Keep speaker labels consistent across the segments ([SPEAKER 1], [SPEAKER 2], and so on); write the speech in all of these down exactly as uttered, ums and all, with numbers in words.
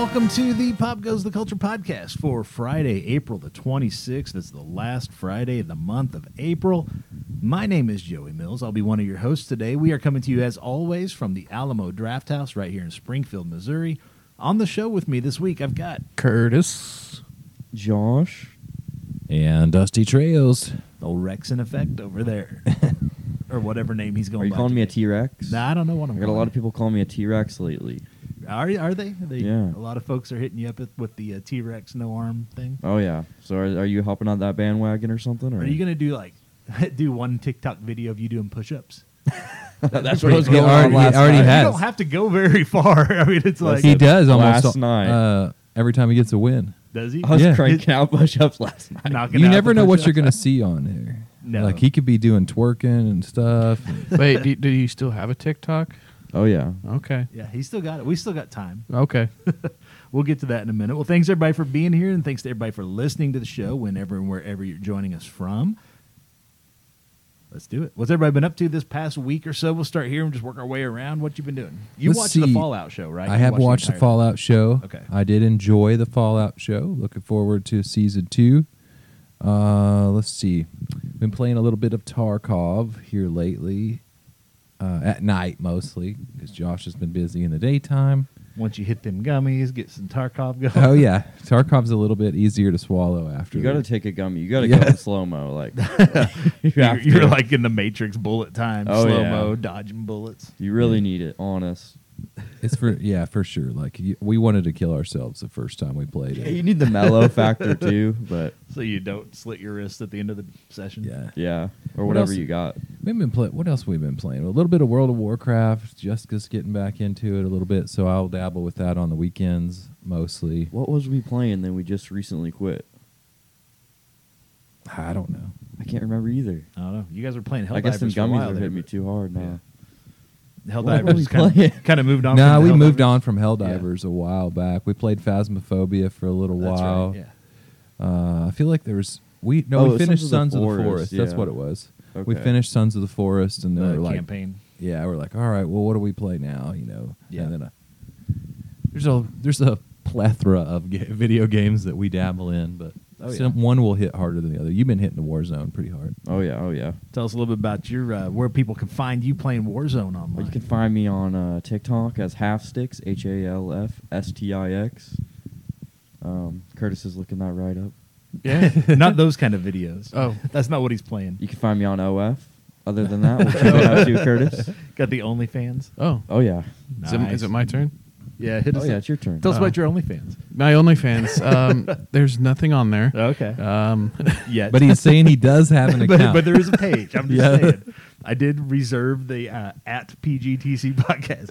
[SPEAKER 1] welcome to the Pop Goes the Culture podcast for Friday, April the twenty-sixth. It's the last Friday of the month of April. My name is Joey Mills. I'll be one of your hosts today. We are coming to you, as always, from the Alamo Draft House right here in Springfield, Missouri. On the show with me this week, I've got
[SPEAKER 2] Curtis,
[SPEAKER 3] Josh,
[SPEAKER 2] and Dusty Trails.
[SPEAKER 1] old Rex in effect over there. Or whatever name he's going by.
[SPEAKER 3] Are you calling me a
[SPEAKER 1] today.
[SPEAKER 3] T-Rex?
[SPEAKER 1] Nah, I don't know what I'm
[SPEAKER 3] I got a
[SPEAKER 1] calling
[SPEAKER 3] lot of
[SPEAKER 1] it.
[SPEAKER 3] people calling me a T-Rex lately.
[SPEAKER 1] Are, are they? Are they?
[SPEAKER 3] Yeah.
[SPEAKER 1] A lot of folks are hitting you up with the uh, T-Rex no arm thing.
[SPEAKER 3] Oh yeah. So are, are you hopping on that bandwagon or something? Or
[SPEAKER 1] Are you going to do like do one TikTok video of you doing push-ups?
[SPEAKER 3] That's
[SPEAKER 2] what
[SPEAKER 3] was
[SPEAKER 2] he
[SPEAKER 3] going
[SPEAKER 2] already-
[SPEAKER 3] on last
[SPEAKER 2] he already
[SPEAKER 3] night.
[SPEAKER 2] has.
[SPEAKER 1] You don't have to go very far. I mean, it's like,
[SPEAKER 2] He does almost
[SPEAKER 3] last night.
[SPEAKER 2] uh, every time he gets a win.
[SPEAKER 1] does he?
[SPEAKER 3] I was
[SPEAKER 2] Yeah.
[SPEAKER 3] cranking out push-ups last night.
[SPEAKER 1] Knocking
[SPEAKER 2] You
[SPEAKER 1] out
[SPEAKER 2] never
[SPEAKER 1] the
[SPEAKER 2] know what
[SPEAKER 1] push-ups?
[SPEAKER 2] you're going to see on there.
[SPEAKER 1] No.
[SPEAKER 2] Like, he could be doing twerking and stuff.
[SPEAKER 4] Wait, do, do you still have a TikTok?
[SPEAKER 3] Oh yeah.
[SPEAKER 4] Okay.
[SPEAKER 1] Yeah, he still got it. We still got time.
[SPEAKER 4] Okay.
[SPEAKER 1] We'll get to that in a minute. Well, thanks everybody for being here, and thanks to everybody for listening to the show whenever and wherever you're joining us from. Let's do it. What's everybody been up to this past week or so? We'll start here and just work our way around. What you been doing? You
[SPEAKER 2] Let's
[SPEAKER 1] watched the
[SPEAKER 2] see.
[SPEAKER 1] Fallout show, right?
[SPEAKER 2] I
[SPEAKER 1] You
[SPEAKER 2] have
[SPEAKER 1] watched
[SPEAKER 2] watched the
[SPEAKER 1] entire-
[SPEAKER 2] Fallout show.
[SPEAKER 1] Okay.
[SPEAKER 2] I did enjoy the Fallout show. Looking forward to season two. Uh, let's see. Been playing a little bit of Tarkov here lately. Uh, at night mostly, because Josh has been busy in the daytime.
[SPEAKER 1] Once you hit them gummies, get some Tarkov going.
[SPEAKER 2] Oh yeah, Tarkov's a little bit easier to swallow after.
[SPEAKER 3] You got to take a gummy. You got to
[SPEAKER 2] Yeah.
[SPEAKER 3] go in slow mo. Like you
[SPEAKER 1] You're,
[SPEAKER 3] have
[SPEAKER 1] you're
[SPEAKER 3] to.
[SPEAKER 1] like in the Matrix bullet time,
[SPEAKER 3] Oh,
[SPEAKER 1] slow
[SPEAKER 3] yeah.
[SPEAKER 1] mo, dodging bullets.
[SPEAKER 3] You really need it. Honest.
[SPEAKER 2] It's for yeah, for sure. Like y- we wanted to kill ourselves the first time we played
[SPEAKER 3] Yeah,
[SPEAKER 2] it.
[SPEAKER 3] you need the mellow factor too. But
[SPEAKER 1] So you don't slit your wrist at the end of the session.
[SPEAKER 2] Yeah.
[SPEAKER 3] yeah, or
[SPEAKER 2] What
[SPEAKER 3] whatever
[SPEAKER 2] else?
[SPEAKER 3] you got.
[SPEAKER 2] We've been play- What else we've been playing? A little bit of World of Warcraft. Jessica's getting back into it a little bit, so I'll dabble with that on the weekends mostly.
[SPEAKER 3] What was we playing? Then we just recently quit.
[SPEAKER 2] I don't know.
[SPEAKER 3] I can't remember either.
[SPEAKER 1] I don't know. You guys were playing Helldivers
[SPEAKER 3] I guess them
[SPEAKER 1] for a
[SPEAKER 3] gummies
[SPEAKER 1] while
[SPEAKER 3] are
[SPEAKER 1] there,
[SPEAKER 3] hitting me
[SPEAKER 1] but
[SPEAKER 3] too hard now.
[SPEAKER 1] Yeah.
[SPEAKER 3] What were
[SPEAKER 1] Helldivers
[SPEAKER 3] we
[SPEAKER 1] kind
[SPEAKER 3] playing?
[SPEAKER 1] of, kind of moved on.
[SPEAKER 2] No,
[SPEAKER 1] from
[SPEAKER 2] we
[SPEAKER 1] the
[SPEAKER 2] moved
[SPEAKER 1] Helldivers.
[SPEAKER 2] on from Helldivers a while back. We played Phasmophobia for a little
[SPEAKER 1] That's
[SPEAKER 2] while.
[SPEAKER 1] right. Yeah.
[SPEAKER 2] Uh, I feel like there was we no
[SPEAKER 3] Oh,
[SPEAKER 2] we
[SPEAKER 3] Sons
[SPEAKER 2] finished
[SPEAKER 3] of the
[SPEAKER 2] Sons of the
[SPEAKER 3] Forest,
[SPEAKER 2] Forest. That's
[SPEAKER 3] yeah.
[SPEAKER 2] what it was. We
[SPEAKER 3] Okay.
[SPEAKER 2] finished Sons of the Forest, and then
[SPEAKER 1] The
[SPEAKER 2] we're like,
[SPEAKER 1] campaign.
[SPEAKER 2] yeah, we're like, all right, well, what do we play now? You know,
[SPEAKER 1] Yeah.
[SPEAKER 2] And then uh, there's a there's a plethora of ga- video games that we dabble in, but
[SPEAKER 1] Oh, yeah.
[SPEAKER 2] some, one will hit harder than the other. You've been hitting the Warzone pretty hard.
[SPEAKER 3] Oh yeah. Oh yeah.
[SPEAKER 1] Tell us a little bit about your uh, where people can find you playing Warzone online.
[SPEAKER 3] Well, you can find me on uh, TikTok as Halfsticks, H A L F S T I X. Um, Curtis is looking that right up.
[SPEAKER 4] Yeah.
[SPEAKER 1] Not those kind of videos.
[SPEAKER 4] Oh.
[SPEAKER 1] That's not what he's playing.
[SPEAKER 3] You can find me on O F. Other than that, what you been up to, Curtis?
[SPEAKER 1] Got the OnlyFans.
[SPEAKER 4] Oh.
[SPEAKER 3] Oh yeah.
[SPEAKER 4] Is, it,
[SPEAKER 1] Nice.
[SPEAKER 4] is it my turn?
[SPEAKER 1] Yeah, hit
[SPEAKER 3] Oh
[SPEAKER 1] us.
[SPEAKER 3] yeah,
[SPEAKER 1] up.
[SPEAKER 3] it's your turn.
[SPEAKER 1] Tell us
[SPEAKER 4] Oh.
[SPEAKER 1] about your OnlyFans.
[SPEAKER 4] My OnlyFans. Um, there's nothing on there.
[SPEAKER 1] Okay.
[SPEAKER 4] Um,
[SPEAKER 1] Yeah,
[SPEAKER 2] But he's saying he does have an
[SPEAKER 1] but,
[SPEAKER 2] account.
[SPEAKER 1] but there is a page. I'm just
[SPEAKER 2] Yeah.
[SPEAKER 1] saying. I did reserve the uh, at P G T C podcast.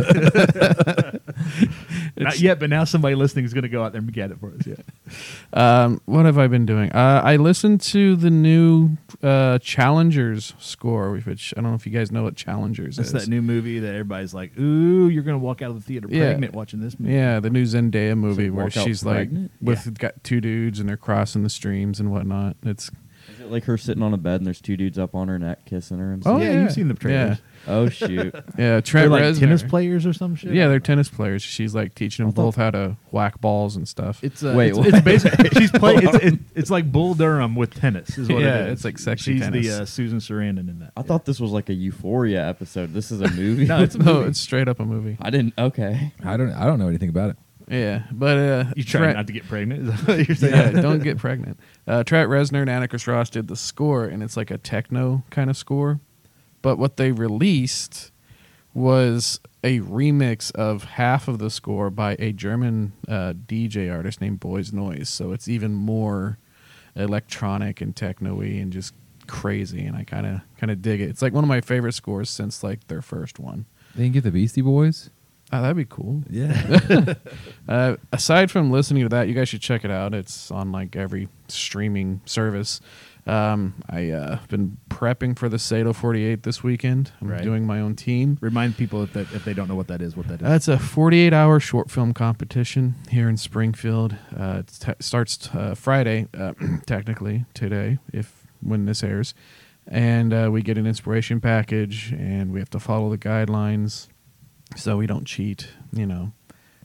[SPEAKER 1] Not yet, but now somebody listening is going to go out there and get it for us. Yeah.
[SPEAKER 4] um, what have I been doing? Uh, I listened to the new uh, Challengers score, which I don't know if you guys know what Challengers
[SPEAKER 1] That's
[SPEAKER 4] is.
[SPEAKER 1] that new movie that everybody's like, ooh, you're going to walk out of the theater
[SPEAKER 4] Yeah.
[SPEAKER 1] pregnant watching this movie.
[SPEAKER 4] Yeah, the new Zendaya movie
[SPEAKER 3] So
[SPEAKER 4] where
[SPEAKER 3] walk out
[SPEAKER 4] she's like
[SPEAKER 3] pregnant?
[SPEAKER 4] with
[SPEAKER 1] Yeah.
[SPEAKER 4] got two dudes and they're crossing the streams and whatnot. It's
[SPEAKER 3] Is it like her sitting on a bed and there's two dudes up on her neck kissing her and
[SPEAKER 4] Oh,
[SPEAKER 3] stuff?
[SPEAKER 1] yeah,
[SPEAKER 4] yeah.
[SPEAKER 1] you've seen the trailers.
[SPEAKER 3] Oh shoot.
[SPEAKER 4] yeah,
[SPEAKER 1] They're
[SPEAKER 4] Trent
[SPEAKER 1] like
[SPEAKER 4] Reznor.
[SPEAKER 1] tennis players or some shit.
[SPEAKER 4] Yeah, they're tennis players. She's like teaching them
[SPEAKER 3] I thought-
[SPEAKER 4] both how to whack balls and stuff.
[SPEAKER 1] It's uh,
[SPEAKER 3] Wait,
[SPEAKER 1] it's,
[SPEAKER 3] what?
[SPEAKER 1] it's basically she's playing. It's, it, it's like Bull Durham with tennis. Is what
[SPEAKER 4] Yeah,
[SPEAKER 1] it is.
[SPEAKER 4] it's like sexy
[SPEAKER 1] She's
[SPEAKER 4] tennis.
[SPEAKER 1] the uh, Susan Sarandon in that.
[SPEAKER 3] I thought this was like a Euphoria episode. This is a movie.
[SPEAKER 1] No, it's a
[SPEAKER 4] no,
[SPEAKER 1] movie.
[SPEAKER 4] it's straight up a movie.
[SPEAKER 3] I didn't. Okay.
[SPEAKER 2] I don't I don't know anything about it.
[SPEAKER 4] Yeah, but uh,
[SPEAKER 1] You try
[SPEAKER 4] Trent-
[SPEAKER 1] not to get pregnant. Is that what you're saying?
[SPEAKER 4] yeah, don't get pregnant. Uh, Trent Reznor and Annika Ross did the score, and it's like a techno kind of score. But what they released was a remix of half of the score by a German uh, D J artist named Boys Noise. So it's even more electronic and techno-y and just crazy, and I kind of kind of dig it. It's like one of my favorite scores since like their first one.
[SPEAKER 2] They can get the Beastie Boys.
[SPEAKER 4] Oh, that'd be cool.
[SPEAKER 2] Yeah.
[SPEAKER 4] Uh, aside from listening to that, you guys should check it out. It's on like every streaming service. Um, I uh, been prepping for the Sato forty-eight this weekend. I'm
[SPEAKER 1] Right.
[SPEAKER 4] doing my own team.
[SPEAKER 1] Remind people if, that, if they don't know what that is, what that is.
[SPEAKER 4] That's a forty-eight hour short film competition here in Springfield. Uh, it t- starts uh, Friday, uh, technically today, if when this airs, and uh, we get an inspiration package, and we have to follow the guidelines, so we don't cheat. You know,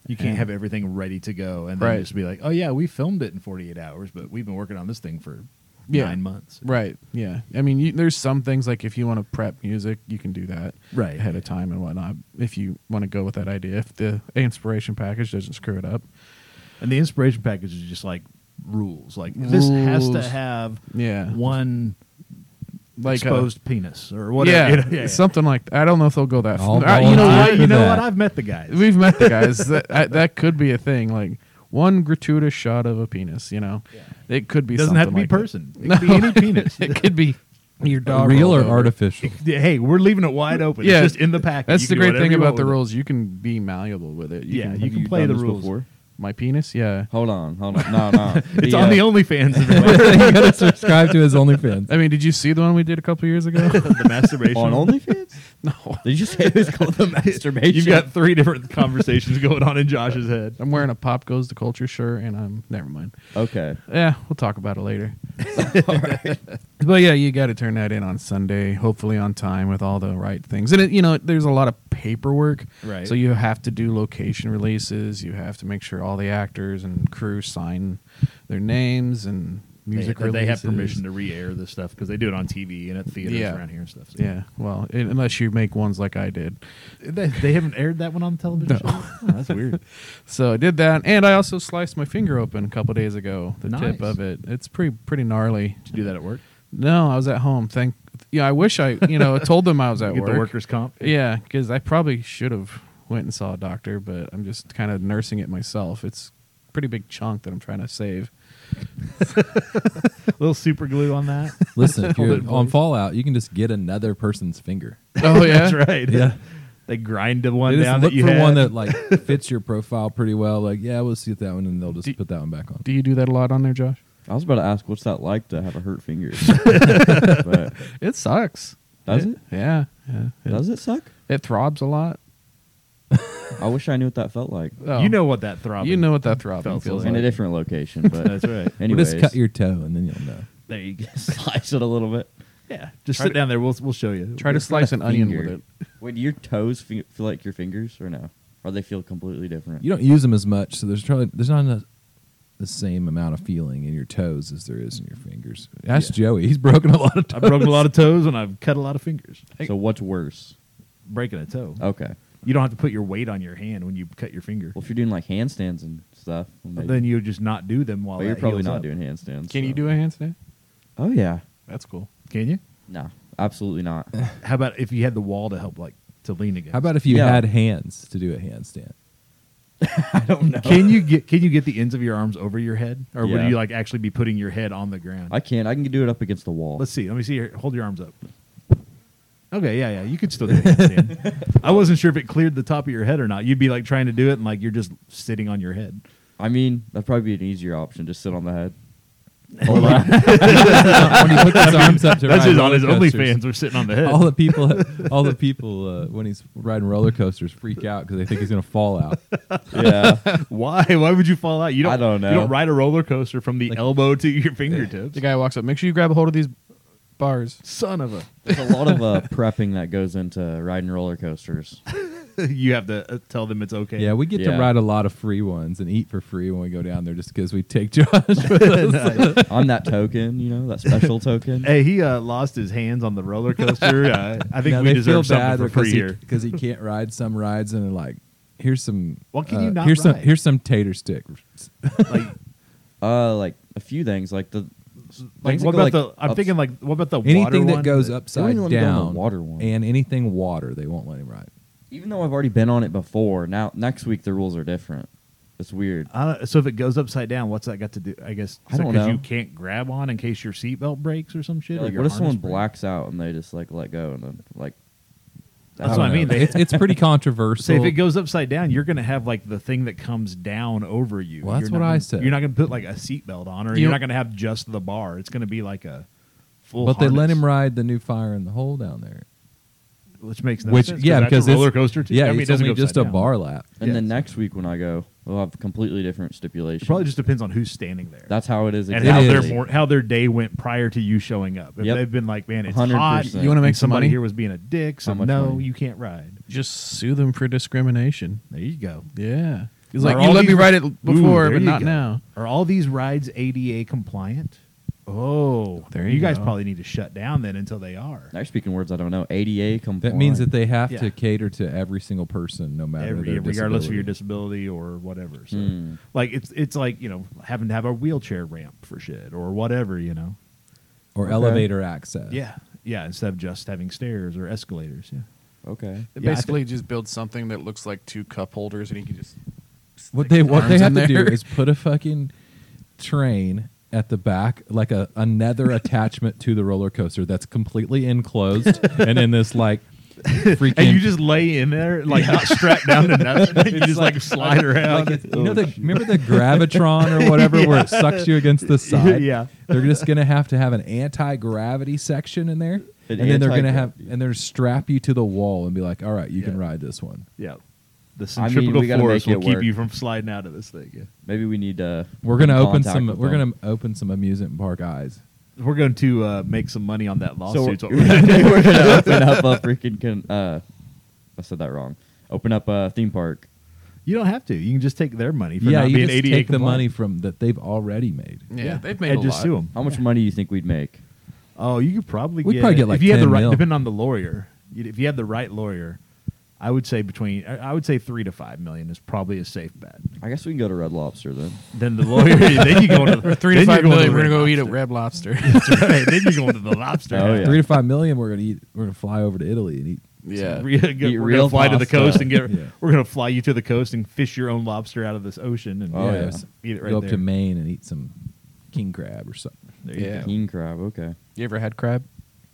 [SPEAKER 1] You can't
[SPEAKER 3] Yeah.
[SPEAKER 1] have everything ready to go and then
[SPEAKER 4] Right.
[SPEAKER 1] just be like, oh, yeah, we filmed it in forty-eight hours, but we've been working on this thing for
[SPEAKER 4] Yeah.
[SPEAKER 1] nine months.
[SPEAKER 4] Right. Yeah. I mean, you, there's some things like if you want to prep music, you can do that
[SPEAKER 1] Right.
[SPEAKER 4] ahead of time and whatnot. If you want to go with that idea, if the inspiration package doesn't screw it up.
[SPEAKER 1] And the inspiration package is just like rules. Like, this has to
[SPEAKER 4] Rules.
[SPEAKER 1] have
[SPEAKER 4] Yeah.
[SPEAKER 1] one
[SPEAKER 4] Like a-
[SPEAKER 1] exposed penis or whatever.
[SPEAKER 4] Yeah,
[SPEAKER 1] you know? yeah, yeah.
[SPEAKER 4] something like that. I don't know if they'll go that
[SPEAKER 2] I'll
[SPEAKER 4] far. Uh, you know
[SPEAKER 2] volunteer
[SPEAKER 1] I-
[SPEAKER 4] what?
[SPEAKER 2] for
[SPEAKER 1] you know
[SPEAKER 2] that.
[SPEAKER 1] what? I've met the guys.
[SPEAKER 4] We've met the guys. that I, that could be a thing. Like one gratuitous shot of a penis. You know, it could be.
[SPEAKER 1] It doesn't have to
[SPEAKER 4] something
[SPEAKER 1] be
[SPEAKER 4] like
[SPEAKER 1] person. It
[SPEAKER 4] that.
[SPEAKER 1] could be any penis.
[SPEAKER 4] It could be your dog.
[SPEAKER 2] Real
[SPEAKER 4] rolled
[SPEAKER 2] or
[SPEAKER 4] over.
[SPEAKER 2] artificial?
[SPEAKER 1] Yeah, hey, we're leaving it wide open.
[SPEAKER 4] Yeah.
[SPEAKER 1] It's just in the package.
[SPEAKER 4] That's
[SPEAKER 1] You
[SPEAKER 4] the
[SPEAKER 1] can do
[SPEAKER 4] great
[SPEAKER 1] whatever
[SPEAKER 4] thing
[SPEAKER 1] you
[SPEAKER 4] about
[SPEAKER 1] want
[SPEAKER 4] the
[SPEAKER 1] with it.
[SPEAKER 4] rules. You can be malleable with it. You
[SPEAKER 1] Yeah,
[SPEAKER 4] can,
[SPEAKER 1] you
[SPEAKER 3] Have
[SPEAKER 1] can play
[SPEAKER 3] done
[SPEAKER 1] the
[SPEAKER 3] this
[SPEAKER 1] rules.
[SPEAKER 3] before?
[SPEAKER 4] my penis. Yeah.
[SPEAKER 3] Hold on, hold on. No, no.
[SPEAKER 1] It's on the
[SPEAKER 3] uh,
[SPEAKER 1] OnlyFans.
[SPEAKER 2] You gotta subscribe to his OnlyFans.
[SPEAKER 4] I mean, did you see the one we did a couple years ago?
[SPEAKER 1] the masturbation.
[SPEAKER 3] on OnlyFans.
[SPEAKER 4] No.
[SPEAKER 3] Did you say it was called the masturbation?
[SPEAKER 1] You've got three different conversations going on in Josh's head.
[SPEAKER 4] I'm wearing a Pop Goes the Culture shirt, and I'm never mind.
[SPEAKER 3] Okay.
[SPEAKER 4] Yeah, we'll talk about it later. But yeah, you got to turn that in on Sunday, hopefully on time with all the right things. And it, you know, there's a lot of paperwork,
[SPEAKER 1] Right.
[SPEAKER 4] so you have to do location releases. You have to make sure all the actors and crew sign their names and music
[SPEAKER 1] they, they have
[SPEAKER 4] releases.
[SPEAKER 1] permission to re-air this stuff because they do it on T V and at theaters
[SPEAKER 4] Yeah.
[SPEAKER 1] around here and stuff. So.
[SPEAKER 4] Yeah, well, it, unless you make ones like I did.
[SPEAKER 1] They, they haven't aired that one on the television
[SPEAKER 4] No.
[SPEAKER 1] show? Oh, that's weird.
[SPEAKER 4] So I did that, and I also sliced my finger open a couple days ago. The
[SPEAKER 1] Nice.
[SPEAKER 4] tip of it, it's pretty pretty gnarly.
[SPEAKER 1] Did you do that at work?
[SPEAKER 4] No, I was at home. Thank. Yeah, I wish I, you know, told them I was at
[SPEAKER 1] Get
[SPEAKER 4] work.
[SPEAKER 1] the workers' comp?
[SPEAKER 4] Yeah, because I probably should have went and saw a doctor, but I'm just kind of nursing it myself. It's a pretty big chunk that I'm trying to save.
[SPEAKER 1] A little super glue on that.
[SPEAKER 2] Listen, if
[SPEAKER 1] Hold
[SPEAKER 2] you're
[SPEAKER 1] it in
[SPEAKER 2] on
[SPEAKER 1] place.
[SPEAKER 2] Fallout, you can just get another person's finger.
[SPEAKER 4] Oh yeah,
[SPEAKER 1] That's right.
[SPEAKER 2] Yeah.
[SPEAKER 1] They grind the one
[SPEAKER 2] They just
[SPEAKER 1] down
[SPEAKER 2] look
[SPEAKER 1] that you
[SPEAKER 2] for
[SPEAKER 1] had.
[SPEAKER 2] one that like fits your profile pretty well. Like, yeah, we'll see that one, and they'll just
[SPEAKER 4] Do-
[SPEAKER 2] put that one back on.
[SPEAKER 4] Do you do that a lot on there, Josh?
[SPEAKER 3] I was about to ask, what's that like to have a hurt finger? But
[SPEAKER 4] It sucks.
[SPEAKER 3] does it?
[SPEAKER 4] Yeah. Yeah. It,
[SPEAKER 3] Does it suck?
[SPEAKER 4] It throbs a lot.
[SPEAKER 3] I wish I knew what that felt like.
[SPEAKER 4] Oh.
[SPEAKER 1] You know what that throbbing
[SPEAKER 4] You know what that throbbing
[SPEAKER 1] felt
[SPEAKER 4] feels
[SPEAKER 1] like.
[SPEAKER 3] In
[SPEAKER 4] like.
[SPEAKER 3] a different location, but
[SPEAKER 1] That's right.
[SPEAKER 2] We'll
[SPEAKER 3] anyways,
[SPEAKER 2] just cut your toe, and then you'll know.
[SPEAKER 1] There you go.
[SPEAKER 3] slice it a little bit.
[SPEAKER 1] Yeah. Just
[SPEAKER 4] Try
[SPEAKER 1] sit
[SPEAKER 4] to-
[SPEAKER 1] down there. We'll we'll show you.
[SPEAKER 4] Try to slice an onion
[SPEAKER 3] Finger.
[SPEAKER 4] with it.
[SPEAKER 3] Wait, do your toes fe- feel like your fingers or no? Or they feel completely different?
[SPEAKER 2] You don't use them as much, so there's probably there's not enough, the same amount of feeling in your toes as there is in your fingers. Ask
[SPEAKER 1] Yeah.
[SPEAKER 2] Joey; he's broken a lot of toes.
[SPEAKER 1] I've broken a lot of toes and I've cut a lot of fingers.
[SPEAKER 3] So what's worse?
[SPEAKER 1] Breaking a toe.
[SPEAKER 3] Okay.
[SPEAKER 1] You don't have to put your weight on your hand when you cut your finger.
[SPEAKER 3] Well, if you're doing like handstands and stuff,
[SPEAKER 1] But then you just not do them while
[SPEAKER 3] but you're
[SPEAKER 1] that
[SPEAKER 3] probably
[SPEAKER 1] heals
[SPEAKER 3] not
[SPEAKER 1] up.
[SPEAKER 3] doing handstands.
[SPEAKER 4] Can
[SPEAKER 3] so-
[SPEAKER 4] you do a handstand?
[SPEAKER 3] Oh yeah.
[SPEAKER 4] That's cool.
[SPEAKER 1] Can you?
[SPEAKER 3] No, absolutely not.
[SPEAKER 1] How about if you had the wall to help, like to lean against?
[SPEAKER 2] How about if you
[SPEAKER 3] Yeah.
[SPEAKER 2] had hands to do a handstand?
[SPEAKER 3] I don't know.
[SPEAKER 1] Can you get can you get the ends of your arms over your head, or would
[SPEAKER 3] Yeah.
[SPEAKER 1] you like actually be putting your head on the ground?
[SPEAKER 3] I can. I can do it up against the wall.
[SPEAKER 1] Let's see. Let me see here. Hold your arms up. Okay, yeah, yeah. You could still do a handstand. I wasn't sure if it cleared the top of your head or not. You'd be like trying to do it, and like you're just sitting on your head.
[SPEAKER 3] I mean, that'd probably be an easier option. Just sit on the head.
[SPEAKER 2] Hold on. when he puts his arms up to
[SPEAKER 1] That's
[SPEAKER 2] ride
[SPEAKER 1] just on his
[SPEAKER 2] roller coasters,
[SPEAKER 1] OnlyFans. We're sitting on the head.
[SPEAKER 2] All the people, all the people, uh, when he's riding roller coasters, freak out because they think he's gonna fall out.
[SPEAKER 3] Yeah.
[SPEAKER 1] Why? Why would you fall out? You don't.
[SPEAKER 3] I don't
[SPEAKER 1] You
[SPEAKER 3] know.
[SPEAKER 1] don't ride a roller coaster from the
[SPEAKER 2] Like-
[SPEAKER 1] elbow to your fingertips.
[SPEAKER 4] The guy walks up. Make sure you grab a hold of these bars.
[SPEAKER 1] Son of a.
[SPEAKER 3] There's a lot of uh, prepping that goes into riding roller coasters.
[SPEAKER 1] You have to uh, tell them it's okay.
[SPEAKER 2] Yeah, we get to
[SPEAKER 3] Yeah.
[SPEAKER 2] ride a lot of free ones and eat for free when we go down there, just because we take Josh with us.
[SPEAKER 3] I'm that token, you know, that special token.
[SPEAKER 1] Hey, he uh, lost his hands on the roller coaster. Uh, I think
[SPEAKER 2] Now,
[SPEAKER 1] we
[SPEAKER 2] they
[SPEAKER 1] deserve
[SPEAKER 2] feel bad
[SPEAKER 1] something for
[SPEAKER 2] because
[SPEAKER 1] free
[SPEAKER 2] he,
[SPEAKER 1] here.
[SPEAKER 2] because he can't ride some rides, and they're like, "Here's some.
[SPEAKER 1] What can
[SPEAKER 2] uh,
[SPEAKER 1] you not
[SPEAKER 2] here's some.
[SPEAKER 1] ride?
[SPEAKER 2] Here's some tater stick."
[SPEAKER 1] Like,
[SPEAKER 3] Uh, like a few things, like the.
[SPEAKER 1] like
[SPEAKER 3] things
[SPEAKER 1] what
[SPEAKER 3] that
[SPEAKER 1] about
[SPEAKER 3] go,
[SPEAKER 1] the? I'm
[SPEAKER 3] ups-
[SPEAKER 1] thinking like, what about the water
[SPEAKER 2] Anything that
[SPEAKER 1] one?
[SPEAKER 2] goes
[SPEAKER 3] They
[SPEAKER 2] upside
[SPEAKER 3] won't even let me go on the
[SPEAKER 2] down,
[SPEAKER 3] water one.
[SPEAKER 2] and anything water, they won't let him ride.
[SPEAKER 3] Even though I've already been on it before, now next week the rules are different. It's weird.
[SPEAKER 1] I don't, so if it goes upside down, what's that got to do? I guess
[SPEAKER 3] I don't
[SPEAKER 1] because
[SPEAKER 3] know.
[SPEAKER 1] you can't grab on in case your seatbelt breaks or some shit. or
[SPEAKER 3] Like,
[SPEAKER 1] your
[SPEAKER 3] what if someone
[SPEAKER 1] harness breaks?
[SPEAKER 3] blacks out and they just like let go and then like?
[SPEAKER 1] That's
[SPEAKER 2] don't
[SPEAKER 1] what I
[SPEAKER 2] know.
[SPEAKER 1] mean. They-
[SPEAKER 2] it's it's pretty controversial.
[SPEAKER 1] Say if it goes upside down, you're going to have like the thing that comes down over you.
[SPEAKER 2] Well, that's
[SPEAKER 1] You're
[SPEAKER 2] what
[SPEAKER 1] not
[SPEAKER 2] I
[SPEAKER 1] gonna-
[SPEAKER 2] said.
[SPEAKER 1] You're not going to put like a seatbelt on, or
[SPEAKER 4] You
[SPEAKER 1] you're
[SPEAKER 4] know-
[SPEAKER 1] not going to have just the bar. It's going to be like a full.
[SPEAKER 2] but they let
[SPEAKER 1] harness,
[SPEAKER 2] him ride the new Fire in the Hole down there.
[SPEAKER 1] which makes no
[SPEAKER 2] Which
[SPEAKER 1] sense.
[SPEAKER 2] yeah,
[SPEAKER 1] that's
[SPEAKER 2] because
[SPEAKER 1] a
[SPEAKER 2] it's-
[SPEAKER 1] roller coaster too.
[SPEAKER 2] Yeah,
[SPEAKER 1] I mean, it
[SPEAKER 2] it's
[SPEAKER 1] doesn't
[SPEAKER 2] only
[SPEAKER 1] go
[SPEAKER 2] just a
[SPEAKER 1] upside down.
[SPEAKER 2] bar lap.
[SPEAKER 3] And
[SPEAKER 1] Yeah,
[SPEAKER 3] then
[SPEAKER 1] it's-
[SPEAKER 3] next week when I go, we'll have completely different stipulations.
[SPEAKER 1] It probably just depends on who's standing there.
[SPEAKER 3] That's how it is.
[SPEAKER 1] and
[SPEAKER 3] Exactly.
[SPEAKER 1] how
[SPEAKER 2] It
[SPEAKER 1] their
[SPEAKER 2] is.
[SPEAKER 1] mor- how their day went prior to you showing up. If
[SPEAKER 3] Yep.
[SPEAKER 1] they've been like, man, it's
[SPEAKER 3] one hundred
[SPEAKER 1] hot.
[SPEAKER 3] percent.
[SPEAKER 4] You wanna make
[SPEAKER 1] and
[SPEAKER 4] some
[SPEAKER 1] somebody
[SPEAKER 4] money?
[SPEAKER 1] here was being a dick, so
[SPEAKER 3] How much
[SPEAKER 1] no,
[SPEAKER 3] money?
[SPEAKER 1] you can't ride.
[SPEAKER 4] Just sue them for discrimination.
[SPEAKER 1] There you go.
[SPEAKER 4] Yeah. He's like,
[SPEAKER 1] Are
[SPEAKER 4] you
[SPEAKER 1] all
[SPEAKER 4] let me
[SPEAKER 1] these-
[SPEAKER 4] ride it
[SPEAKER 1] Ooh,
[SPEAKER 4] before,
[SPEAKER 1] there
[SPEAKER 4] but
[SPEAKER 1] you
[SPEAKER 4] not
[SPEAKER 1] go.
[SPEAKER 4] now.
[SPEAKER 1] Are all these rides A D A compliant? Oh,
[SPEAKER 4] There
[SPEAKER 1] you
[SPEAKER 4] you
[SPEAKER 1] guys
[SPEAKER 4] go.
[SPEAKER 1] probably need to shut down then until they are.
[SPEAKER 3] Now you're speaking words I don't know. A D A compliant.
[SPEAKER 2] That means that they have
[SPEAKER 1] Yeah.
[SPEAKER 2] to cater to every single person, no matter
[SPEAKER 1] Every,
[SPEAKER 2] their
[SPEAKER 1] regardless of your
[SPEAKER 2] disability.
[SPEAKER 1] disability or whatever. So,
[SPEAKER 3] Hmm.
[SPEAKER 1] like it's it's like you know having to have a wheelchair ramp for shit or whatever. You know.
[SPEAKER 2] or
[SPEAKER 3] Okay.
[SPEAKER 2] elevator access.
[SPEAKER 1] Yeah, yeah. Instead of just having stairs or escalators. Yeah.
[SPEAKER 3] Okay.
[SPEAKER 4] They
[SPEAKER 1] Yeah, I
[SPEAKER 4] basically just build something that looks like two cup holders, and you can just
[SPEAKER 2] What
[SPEAKER 4] stick
[SPEAKER 2] they
[SPEAKER 4] his
[SPEAKER 2] what they
[SPEAKER 4] arms
[SPEAKER 2] have
[SPEAKER 4] in
[SPEAKER 2] to do
[SPEAKER 4] there.
[SPEAKER 2] is put a fucking train at the back, like a another attachment to the roller coaster that's completely enclosed, and in this like freaking.
[SPEAKER 1] And you just lay in there, like not strapped down to nothing. You just like, slide around.
[SPEAKER 2] Like it- you know the remember the gravitron or whatever where it sucks you against the side.
[SPEAKER 1] Yeah.
[SPEAKER 2] they're just gonna have to have an anti gravity section in there,
[SPEAKER 3] An
[SPEAKER 2] and then they're gonna have
[SPEAKER 3] anti-gravity.
[SPEAKER 2] and they're strap you to the wall and be like, all right, you can
[SPEAKER 1] Yeah.
[SPEAKER 2] ride this one.
[SPEAKER 1] Yeah. The
[SPEAKER 3] I mean,
[SPEAKER 1] centripetal
[SPEAKER 3] we gotta
[SPEAKER 1] force
[SPEAKER 3] make
[SPEAKER 1] will
[SPEAKER 3] it
[SPEAKER 1] keep
[SPEAKER 3] work.
[SPEAKER 1] you from sliding out of this thing. Yeah.
[SPEAKER 3] Maybe we need to.
[SPEAKER 2] We're gonna open
[SPEAKER 3] contact
[SPEAKER 2] some.
[SPEAKER 3] with
[SPEAKER 2] We're
[SPEAKER 3] them.
[SPEAKER 2] gonna open some amusement park eyes.
[SPEAKER 1] We're going to uh, make some money on that
[SPEAKER 3] So
[SPEAKER 1] lawsuit.
[SPEAKER 3] we're, we're gonna open up a freaking. Con- uh, I said that wrong. Open up a theme park.
[SPEAKER 1] You don't have to. You can just take their money for
[SPEAKER 2] Yeah,
[SPEAKER 1] not
[SPEAKER 2] you
[SPEAKER 1] being
[SPEAKER 2] just
[SPEAKER 1] A D A
[SPEAKER 2] take the
[SPEAKER 1] compliant.
[SPEAKER 2] money from that they've already made.
[SPEAKER 4] yeah, they've made
[SPEAKER 1] and
[SPEAKER 4] a
[SPEAKER 1] just
[SPEAKER 4] lot.
[SPEAKER 1] sue them.
[SPEAKER 3] How much money do you think we'd make?
[SPEAKER 1] Oh, you could probably
[SPEAKER 2] We'd
[SPEAKER 1] get.
[SPEAKER 2] probably get like
[SPEAKER 1] if you had the
[SPEAKER 2] ten
[SPEAKER 1] right,
[SPEAKER 2] mil.
[SPEAKER 1] depending on the lawyer. You- If you have the right lawyer, I would say between. I I would say three to five million is probably a safe bet.
[SPEAKER 3] I guess we can go to Red Lobster then.
[SPEAKER 1] Then the lawyer. then you go into
[SPEAKER 4] For three to
[SPEAKER 1] then
[SPEAKER 4] five
[SPEAKER 1] you're going
[SPEAKER 4] million, we're
[SPEAKER 1] Red
[SPEAKER 4] gonna go eat at
[SPEAKER 1] Lobster.
[SPEAKER 4] Red Lobster.
[SPEAKER 1] That's right. Then you go into the lobster.
[SPEAKER 3] Oh,
[SPEAKER 1] house.
[SPEAKER 3] yeah.
[SPEAKER 2] Three to five million. We're gonna eat. We're gonna fly over to Italy and eat.
[SPEAKER 4] yeah,
[SPEAKER 1] We're gonna,
[SPEAKER 3] Eat
[SPEAKER 1] we're
[SPEAKER 3] real
[SPEAKER 1] gonna fly to the
[SPEAKER 3] pasta.
[SPEAKER 1] coast and get.
[SPEAKER 2] Yeah.
[SPEAKER 1] We're gonna fly you to the coast and fish your own lobster out of this ocean and
[SPEAKER 3] Oh,
[SPEAKER 2] yeah,
[SPEAKER 3] yeah.
[SPEAKER 2] s-
[SPEAKER 1] eat it right
[SPEAKER 2] go up
[SPEAKER 1] there.
[SPEAKER 2] to Maine and eat some king crab or something.
[SPEAKER 1] There you
[SPEAKER 4] Yeah.
[SPEAKER 1] go.
[SPEAKER 3] King crab. Okay.
[SPEAKER 4] you ever had crab?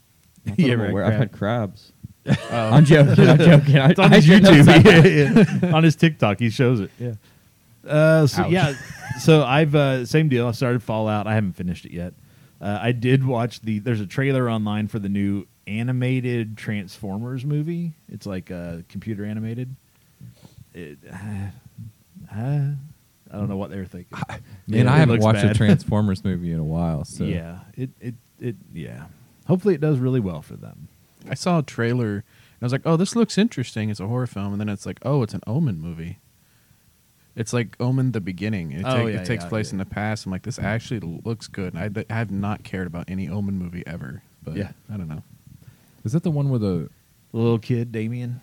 [SPEAKER 3] I thought
[SPEAKER 1] You
[SPEAKER 3] I'm
[SPEAKER 1] ever had
[SPEAKER 3] aware- I've
[SPEAKER 1] crab?
[SPEAKER 3] had crabs.
[SPEAKER 4] Oh.
[SPEAKER 3] I'm joking. I'm joking. I,
[SPEAKER 1] It's on
[SPEAKER 3] I
[SPEAKER 1] his
[SPEAKER 3] should know
[SPEAKER 1] YouTube.
[SPEAKER 3] that.
[SPEAKER 1] Yeah, yeah. On his TikTok, he shows it. Yeah. Uh, so
[SPEAKER 4] Ouch.
[SPEAKER 1] yeah, so I've uh, same deal. I started Fallout. I haven't finished it yet. Uh, I did watch the. There's a trailer online for the new animated Transformers movie. It's like uh, computer animated. It, uh, I don't know what they were thinking.
[SPEAKER 2] Man,
[SPEAKER 1] Yeah,
[SPEAKER 2] I
[SPEAKER 1] it
[SPEAKER 2] haven't
[SPEAKER 1] looks
[SPEAKER 2] watched
[SPEAKER 1] bad.
[SPEAKER 2] a Transformers movie in a while. So
[SPEAKER 1] Yeah, it it it yeah. Hopefully, it does really well for them.
[SPEAKER 4] I saw a trailer and I was like, "Oh, this looks interesting. It's a horror film." And then it's like, "Oh, it's an Omen movie." It's like Omen: The Beginning. It,
[SPEAKER 1] Oh,
[SPEAKER 4] take-
[SPEAKER 1] yeah,
[SPEAKER 4] it takes
[SPEAKER 1] yeah,
[SPEAKER 4] place
[SPEAKER 1] yeah.
[SPEAKER 4] in the past. I'm like, this actually looks good. And I, d- I have not cared about any Omen movie ever, but
[SPEAKER 1] Yeah.
[SPEAKER 4] I don't know.
[SPEAKER 2] is that the one where the?
[SPEAKER 1] The little kid, Damien.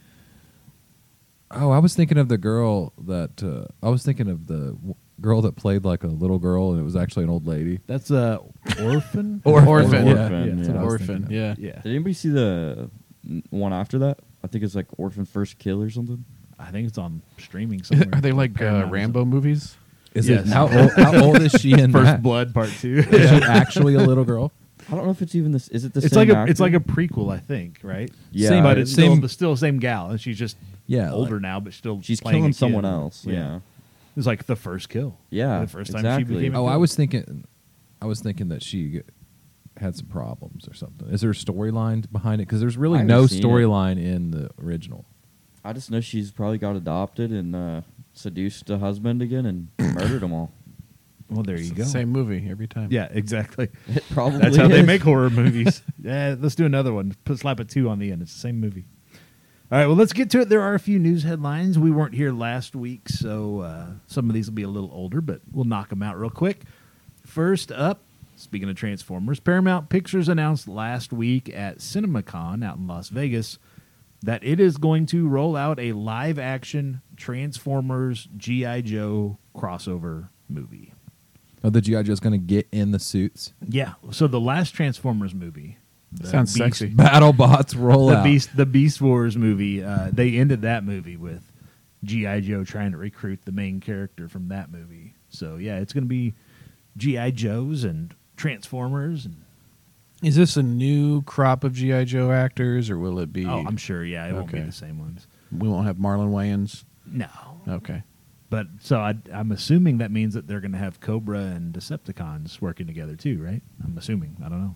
[SPEAKER 2] Oh, I was thinking of the girl that. Uh, I was thinking of the w- girl that played like a little girl, and it was actually an old lady.
[SPEAKER 1] That's uh, Orphan.
[SPEAKER 4] Orphan.
[SPEAKER 3] Orphan,
[SPEAKER 2] Yeah,
[SPEAKER 3] yeah.
[SPEAKER 2] that's what I was thinking
[SPEAKER 4] Orphan,
[SPEAKER 2] of.
[SPEAKER 4] yeah.
[SPEAKER 1] Yeah,
[SPEAKER 3] Did anybody see the n- one after that? I think it's like Orphan First Kill or something.
[SPEAKER 1] I think it's on streaming somewhere.
[SPEAKER 4] Are they like uh,
[SPEAKER 1] Paramount or
[SPEAKER 4] Rambo movies?
[SPEAKER 2] Is
[SPEAKER 1] Yes.
[SPEAKER 2] it how old? How old is she in
[SPEAKER 1] First
[SPEAKER 2] that?
[SPEAKER 1] Blood Part Two.
[SPEAKER 2] Is she actually a little girl?
[SPEAKER 3] I don't know if it's even this. Is it the
[SPEAKER 1] it's
[SPEAKER 3] same
[SPEAKER 1] like a
[SPEAKER 3] actor?
[SPEAKER 1] it's like a prequel, I think, right?
[SPEAKER 3] Yeah,
[SPEAKER 2] Same-
[SPEAKER 1] but it's
[SPEAKER 2] same-
[SPEAKER 1] still, it's still the same gal, and she's just
[SPEAKER 2] Yeah,
[SPEAKER 1] older
[SPEAKER 2] like-
[SPEAKER 1] now, but still
[SPEAKER 3] she's
[SPEAKER 1] playing a
[SPEAKER 3] killing
[SPEAKER 1] kid.
[SPEAKER 3] someone else. Yeah.
[SPEAKER 1] It's like the first kill.
[SPEAKER 3] Yeah,
[SPEAKER 1] the first time
[SPEAKER 3] exactly.
[SPEAKER 1] she became. A
[SPEAKER 2] Oh, I
[SPEAKER 1] killer.
[SPEAKER 2] was thinking, I was thinking that she had some problems or something. Is there a storyline behind it? Because there's really
[SPEAKER 3] I
[SPEAKER 2] no
[SPEAKER 3] haven't seen it.
[SPEAKER 2] storyline in the original.
[SPEAKER 3] I just know she's probably got adopted and uh, seduced a husband again and murdered them all.
[SPEAKER 1] Well, there
[SPEAKER 4] It's
[SPEAKER 1] you
[SPEAKER 4] the
[SPEAKER 1] go.
[SPEAKER 4] Same movie every time.
[SPEAKER 1] Yeah, exactly.
[SPEAKER 3] It probably
[SPEAKER 1] That's how they
[SPEAKER 3] is.
[SPEAKER 1] make horror movies. Yeah, let's do another one. Put slap a two on the end. It's the same movie. All right, well, let's get to it. There are a few news headlines. We weren't here last week, so uh, some of these will be a little older, but we'll knock them out real quick. First up, speaking of Transformers, Paramount Pictures announced last week at CinemaCon out in Las Vegas that it is going to roll out a live-action Transformers G I. Joe crossover movie.
[SPEAKER 2] Oh, the G I. Joe's going to get in the suits.
[SPEAKER 1] Yeah, so the last Transformers movie, the
[SPEAKER 4] Sounds
[SPEAKER 1] Beast-
[SPEAKER 4] sexy.
[SPEAKER 2] BattleBots roll
[SPEAKER 1] the
[SPEAKER 2] out.
[SPEAKER 1] Beast, the Beast Wars movie. Uh, they ended that movie with G I. Joe trying to recruit the main character from that movie. So yeah, it's going to be G I. Joes and Transformers. And
[SPEAKER 4] Is this a new crop of G I. Joe actors, or will it be?
[SPEAKER 1] oh, I'm sure. Yeah, it won't be
[SPEAKER 4] Okay.
[SPEAKER 1] the same ones.
[SPEAKER 4] We won't have Marlon Wayans.
[SPEAKER 1] No,
[SPEAKER 4] Okay.
[SPEAKER 1] but so I, I'm assuming that means that they're going to have Cobra and Decepticons working together too, right? I'm assuming. I don't know.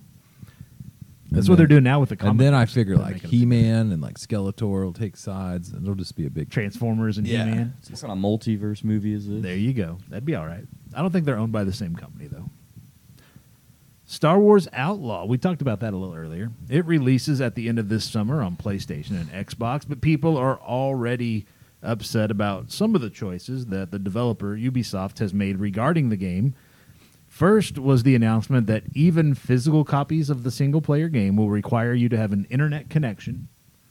[SPEAKER 1] That's
[SPEAKER 2] And
[SPEAKER 1] what
[SPEAKER 2] then-
[SPEAKER 1] they're doing now with the comic
[SPEAKER 2] And then I
[SPEAKER 1] books.
[SPEAKER 2] figure
[SPEAKER 1] They're
[SPEAKER 2] like
[SPEAKER 1] making
[SPEAKER 2] He-Man and like Skeletor will take sides, and it'll just be a big.
[SPEAKER 1] Transformers and
[SPEAKER 2] Yeah.
[SPEAKER 1] He-Man.
[SPEAKER 3] What kind of multiverse movie is this?
[SPEAKER 1] There you go. That'd be all right. I don't think they're owned by the same company, though. Star Wars Outlaw. We talked about that a little earlier. It releases at the end of this summer on PlayStation and Xbox, but people are already upset about some of the choices that the developer Ubisoft has made regarding the game. First was the announcement that even physical copies of the single-player game will require you to have an internet connection,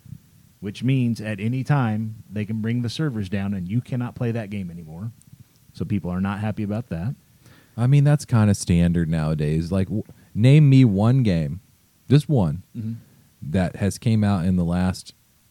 [SPEAKER 1] which means at any time they can bring the servers down and you cannot play that game anymore. So people are not happy about that.
[SPEAKER 2] I mean, that's kind of standard nowadays. Like, w- name me one game, just one,
[SPEAKER 1] Mm-hmm.
[SPEAKER 2] that has came out in the last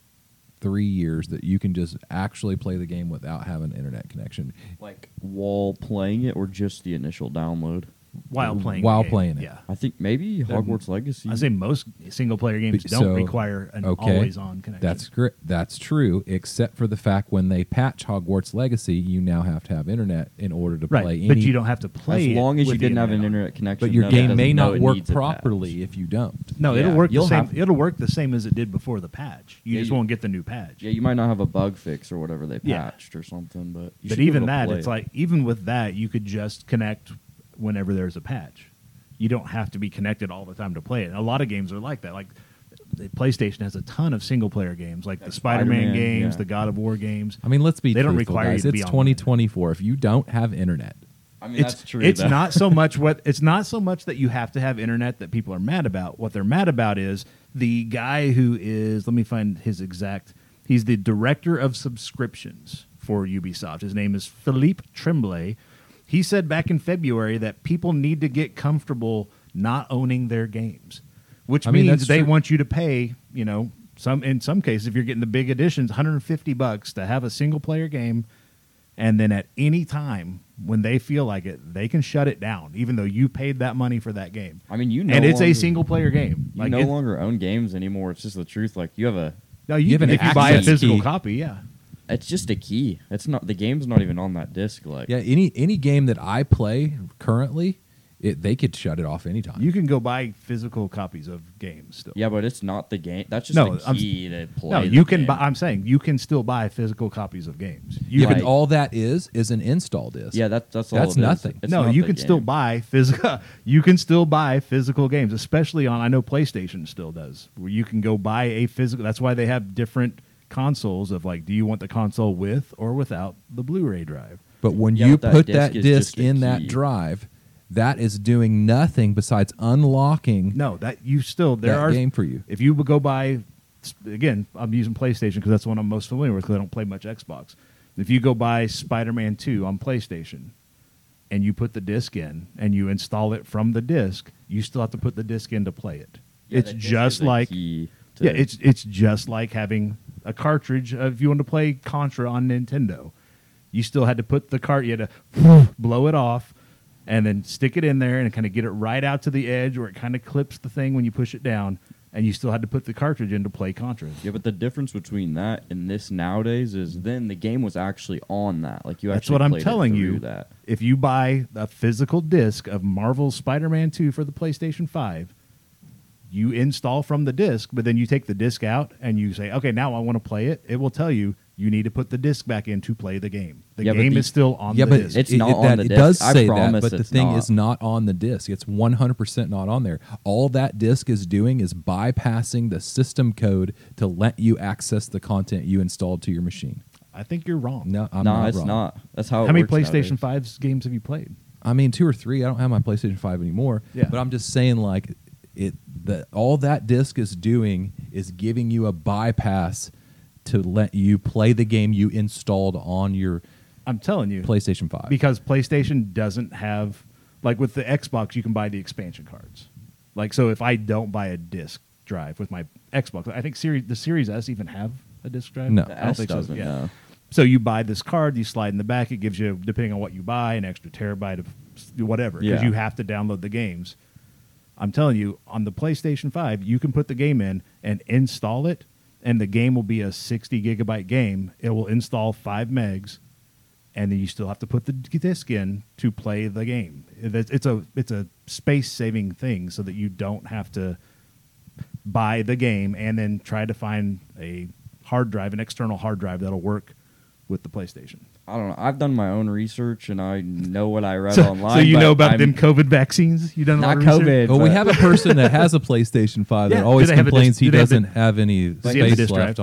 [SPEAKER 2] three years that you can just actually play the game without having an internet connection.
[SPEAKER 3] Like while playing it or just the initial download?
[SPEAKER 1] While playing
[SPEAKER 2] While
[SPEAKER 1] the game.
[SPEAKER 2] playing it.
[SPEAKER 1] Yeah.
[SPEAKER 3] I think maybe
[SPEAKER 1] Then-
[SPEAKER 3] Hogwarts Legacy.
[SPEAKER 1] I say most single-player games
[SPEAKER 2] Be-
[SPEAKER 1] don't
[SPEAKER 2] so,
[SPEAKER 1] require an
[SPEAKER 2] okay,
[SPEAKER 1] always-on connection.
[SPEAKER 2] That's great. That's true, except for the fact when they patch Hogwarts Legacy, you now have to have internet in order to
[SPEAKER 1] right,
[SPEAKER 2] play any.
[SPEAKER 1] but you don't have to play
[SPEAKER 3] as long
[SPEAKER 1] it
[SPEAKER 3] as you
[SPEAKER 1] with the
[SPEAKER 3] didn't have an
[SPEAKER 1] on.
[SPEAKER 3] internet connection.
[SPEAKER 2] But your
[SPEAKER 3] no, that
[SPEAKER 2] game
[SPEAKER 3] doesn't
[SPEAKER 2] may
[SPEAKER 3] know
[SPEAKER 2] not
[SPEAKER 3] it
[SPEAKER 2] work
[SPEAKER 3] needs a patch.
[SPEAKER 2] properly if you don't.
[SPEAKER 1] No, it'll
[SPEAKER 3] Yeah,
[SPEAKER 1] work the
[SPEAKER 3] you'll
[SPEAKER 1] same.
[SPEAKER 3] have-
[SPEAKER 1] It'll work the same as it did before the patch. You
[SPEAKER 3] Yeah,
[SPEAKER 1] just
[SPEAKER 3] you-
[SPEAKER 1] won't get the new patch.
[SPEAKER 3] Yeah, you might not have a bug fix or whatever they
[SPEAKER 1] Yeah.
[SPEAKER 3] patched or something, but you
[SPEAKER 1] but
[SPEAKER 3] should be
[SPEAKER 1] even
[SPEAKER 3] able to
[SPEAKER 1] that,
[SPEAKER 3] play
[SPEAKER 1] it's
[SPEAKER 3] it.
[SPEAKER 1] like even with that, you could just connect whenever there's a patch. You don't have to be connected all the time to play it. And a lot of games are like that. Like the PlayStation has a ton of single-player games, like the
[SPEAKER 3] Like
[SPEAKER 1] Spider-Man,
[SPEAKER 3] Spider-Man,
[SPEAKER 1] games,
[SPEAKER 3] yeah.
[SPEAKER 1] the God of War games.
[SPEAKER 2] I mean, let's be
[SPEAKER 1] They don't
[SPEAKER 2] truthful,
[SPEAKER 1] require you
[SPEAKER 2] guys.
[SPEAKER 1] to be
[SPEAKER 2] It's
[SPEAKER 1] online.
[SPEAKER 2] twenty twenty-four. If you don't have internet,
[SPEAKER 3] I mean,
[SPEAKER 1] it's
[SPEAKER 3] that's true.
[SPEAKER 1] it's
[SPEAKER 3] though.
[SPEAKER 1] not so much what it's not so much that you have to have internet that people are mad about. What they're mad about is the guy who is, let me find his exact, he's the director of subscriptions for Ubisoft. His name is Philippe Tremblay. He said back in February that people need to get comfortable not owning their games, which
[SPEAKER 2] I mean,
[SPEAKER 1] means
[SPEAKER 2] that's
[SPEAKER 1] they
[SPEAKER 2] true.
[SPEAKER 1] want you to pay, you know, some in some cases if you're getting the big editions, one hundred fifty bucks to have a single player game, and then at any time when they feel like it, they can shut it down, even though you paid that money for that game.
[SPEAKER 3] I mean, you know,
[SPEAKER 1] and it's a single player game.
[SPEAKER 3] You
[SPEAKER 1] Like
[SPEAKER 3] no
[SPEAKER 1] it-
[SPEAKER 3] longer own games anymore. It's just the truth. Like you have a,
[SPEAKER 1] no, you,
[SPEAKER 2] you have
[SPEAKER 1] can,
[SPEAKER 2] an
[SPEAKER 1] if you buy a
[SPEAKER 2] access
[SPEAKER 1] physical
[SPEAKER 2] key.
[SPEAKER 1] copy, yeah.
[SPEAKER 3] it's just a key. It's not the game's not even on that disc. Like
[SPEAKER 2] yeah, any any game that I play currently, it, they could shut it off anytime.
[SPEAKER 1] You can go buy physical copies of games still.
[SPEAKER 3] yeah, but it's not the game. That's just
[SPEAKER 1] No,
[SPEAKER 3] the
[SPEAKER 1] I'm-
[SPEAKER 3] key to play.
[SPEAKER 1] No,
[SPEAKER 3] the
[SPEAKER 1] you can
[SPEAKER 3] game.
[SPEAKER 1] buy. I'm saying you can still buy physical copies of games. You
[SPEAKER 2] yeah,
[SPEAKER 1] can,
[SPEAKER 2] but all that is is an install disc.
[SPEAKER 3] Yeah, that, that's all.
[SPEAKER 2] That's
[SPEAKER 3] it is.
[SPEAKER 2] nothing.
[SPEAKER 3] It's
[SPEAKER 1] no,
[SPEAKER 3] not
[SPEAKER 1] you
[SPEAKER 3] the
[SPEAKER 1] can still
[SPEAKER 3] game.
[SPEAKER 1] buy physical. You can still buy physical games, especially on. I know PlayStation still does, where you can go buy a physical. That's why they have different consoles of like, do you want the console with or without the Blu-ray drive?
[SPEAKER 2] But when
[SPEAKER 3] Yeah,
[SPEAKER 2] you
[SPEAKER 3] but that
[SPEAKER 2] put
[SPEAKER 3] disc
[SPEAKER 2] that
[SPEAKER 3] is
[SPEAKER 2] disc
[SPEAKER 3] just a
[SPEAKER 2] in that
[SPEAKER 3] key.
[SPEAKER 2] drive, that is doing nothing besides unlocking
[SPEAKER 1] No, that you still there
[SPEAKER 2] that
[SPEAKER 1] are
[SPEAKER 2] game for you.
[SPEAKER 1] If you would go buy, again, I'm using PlayStation because that's the one I'm most familiar with because I don't play much Xbox. If you go buy Spider-Man two on PlayStation and you put the disc in and you install it from the disc, you still have to put the disc in to play it.
[SPEAKER 3] Yeah,
[SPEAKER 1] it's
[SPEAKER 3] that disc
[SPEAKER 1] just
[SPEAKER 3] is a
[SPEAKER 1] like
[SPEAKER 3] key to-
[SPEAKER 1] yeah, it's it's just like having a cartridge. Uh, if you want to play Contra on Nintendo, you still had to put the cart. You had to blow it off and then stick it in there and kind of get it right out to the edge where it kind of clips the thing when you push it down. And you still had to put the cartridge in to play Contra.
[SPEAKER 3] Yeah, but the difference between that and this nowadays is then the game was actually on that. Like you
[SPEAKER 1] That's
[SPEAKER 3] actually
[SPEAKER 1] what I'm
[SPEAKER 3] played it
[SPEAKER 1] telling
[SPEAKER 3] through
[SPEAKER 1] you.
[SPEAKER 3] That.
[SPEAKER 1] If you buy a physical disc of Marvel's Spider-Man two for the PlayStation five, you install from the disc, but then you take the disc out and you say, okay, now I want to play it. It will tell you you need to put the disc back in to play the game. The
[SPEAKER 3] Yeah, but
[SPEAKER 1] game
[SPEAKER 3] the-
[SPEAKER 1] is still on
[SPEAKER 2] yeah,
[SPEAKER 1] the
[SPEAKER 2] but
[SPEAKER 1] disc.
[SPEAKER 3] It's
[SPEAKER 2] it,
[SPEAKER 3] not
[SPEAKER 2] it,
[SPEAKER 3] on
[SPEAKER 2] that,
[SPEAKER 3] the
[SPEAKER 2] it
[SPEAKER 3] disc.
[SPEAKER 2] does
[SPEAKER 3] I
[SPEAKER 2] say that,
[SPEAKER 3] promise
[SPEAKER 2] but the
[SPEAKER 3] it's
[SPEAKER 2] thing
[SPEAKER 3] not.
[SPEAKER 2] is not on the disc. It's one hundred percent not on there. All that disc is doing is bypassing the system code to let you access the content you installed to your machine.
[SPEAKER 1] I think you're wrong.
[SPEAKER 2] No, I'm
[SPEAKER 3] no,
[SPEAKER 2] not
[SPEAKER 3] it's
[SPEAKER 2] wrong.
[SPEAKER 3] not. That's how.
[SPEAKER 1] How
[SPEAKER 3] it
[SPEAKER 1] many
[SPEAKER 3] works
[SPEAKER 1] PlayStation
[SPEAKER 3] nowadays.
[SPEAKER 1] five games have you played?
[SPEAKER 2] I mean, two or three. I don't have my PlayStation five anymore.
[SPEAKER 1] Yeah.
[SPEAKER 2] But I'm just saying, like, it. The all that disc is doing is giving you a bypass to let you play the game you installed on your
[SPEAKER 1] I'm telling you.
[SPEAKER 2] PlayStation five.
[SPEAKER 1] Because PlayStation doesn't have, like with the Xbox, you can buy the expansion cards. Like, so if I don't buy a disc drive with my Xbox, I think series the Series S even have a disc drive?
[SPEAKER 2] No.
[SPEAKER 3] The
[SPEAKER 1] I don't
[SPEAKER 3] S
[SPEAKER 1] think so.
[SPEAKER 3] doesn't.
[SPEAKER 1] Yeah.
[SPEAKER 3] No.
[SPEAKER 1] So you buy this card, you slide in the back, it gives you, depending on what you buy, an extra terabyte of whatever, because
[SPEAKER 3] Yeah.
[SPEAKER 1] you have to download the games. I'm telling you, on the PlayStation five, you can put the game in and install it, and the game will be a sixty gigabyte game. It will install five megs, and then you still have to put the disc in to play the game. It's it's a it's a space saving thing, so that you don't have to buy the game and then try to find a hard drive, an external hard drive that'll work with the PlayStation.
[SPEAKER 3] I don't know. I've done my own research and I know what I read
[SPEAKER 1] So,
[SPEAKER 3] online.
[SPEAKER 1] so you
[SPEAKER 3] but
[SPEAKER 1] know about
[SPEAKER 3] I'm-
[SPEAKER 1] them COVID vaccines? You done a lot
[SPEAKER 3] Not
[SPEAKER 1] of research?
[SPEAKER 3] COVID.
[SPEAKER 2] Well, we
[SPEAKER 3] but-
[SPEAKER 2] have a person that has a PlayStation five
[SPEAKER 1] Yeah.
[SPEAKER 2] that
[SPEAKER 1] Do
[SPEAKER 2] always
[SPEAKER 1] they have a
[SPEAKER 2] complains
[SPEAKER 1] disc- do
[SPEAKER 2] he
[SPEAKER 1] they have the-
[SPEAKER 2] doesn't have any
[SPEAKER 1] he have the
[SPEAKER 2] space
[SPEAKER 1] disc
[SPEAKER 2] left
[SPEAKER 1] drive?
[SPEAKER 2] on his.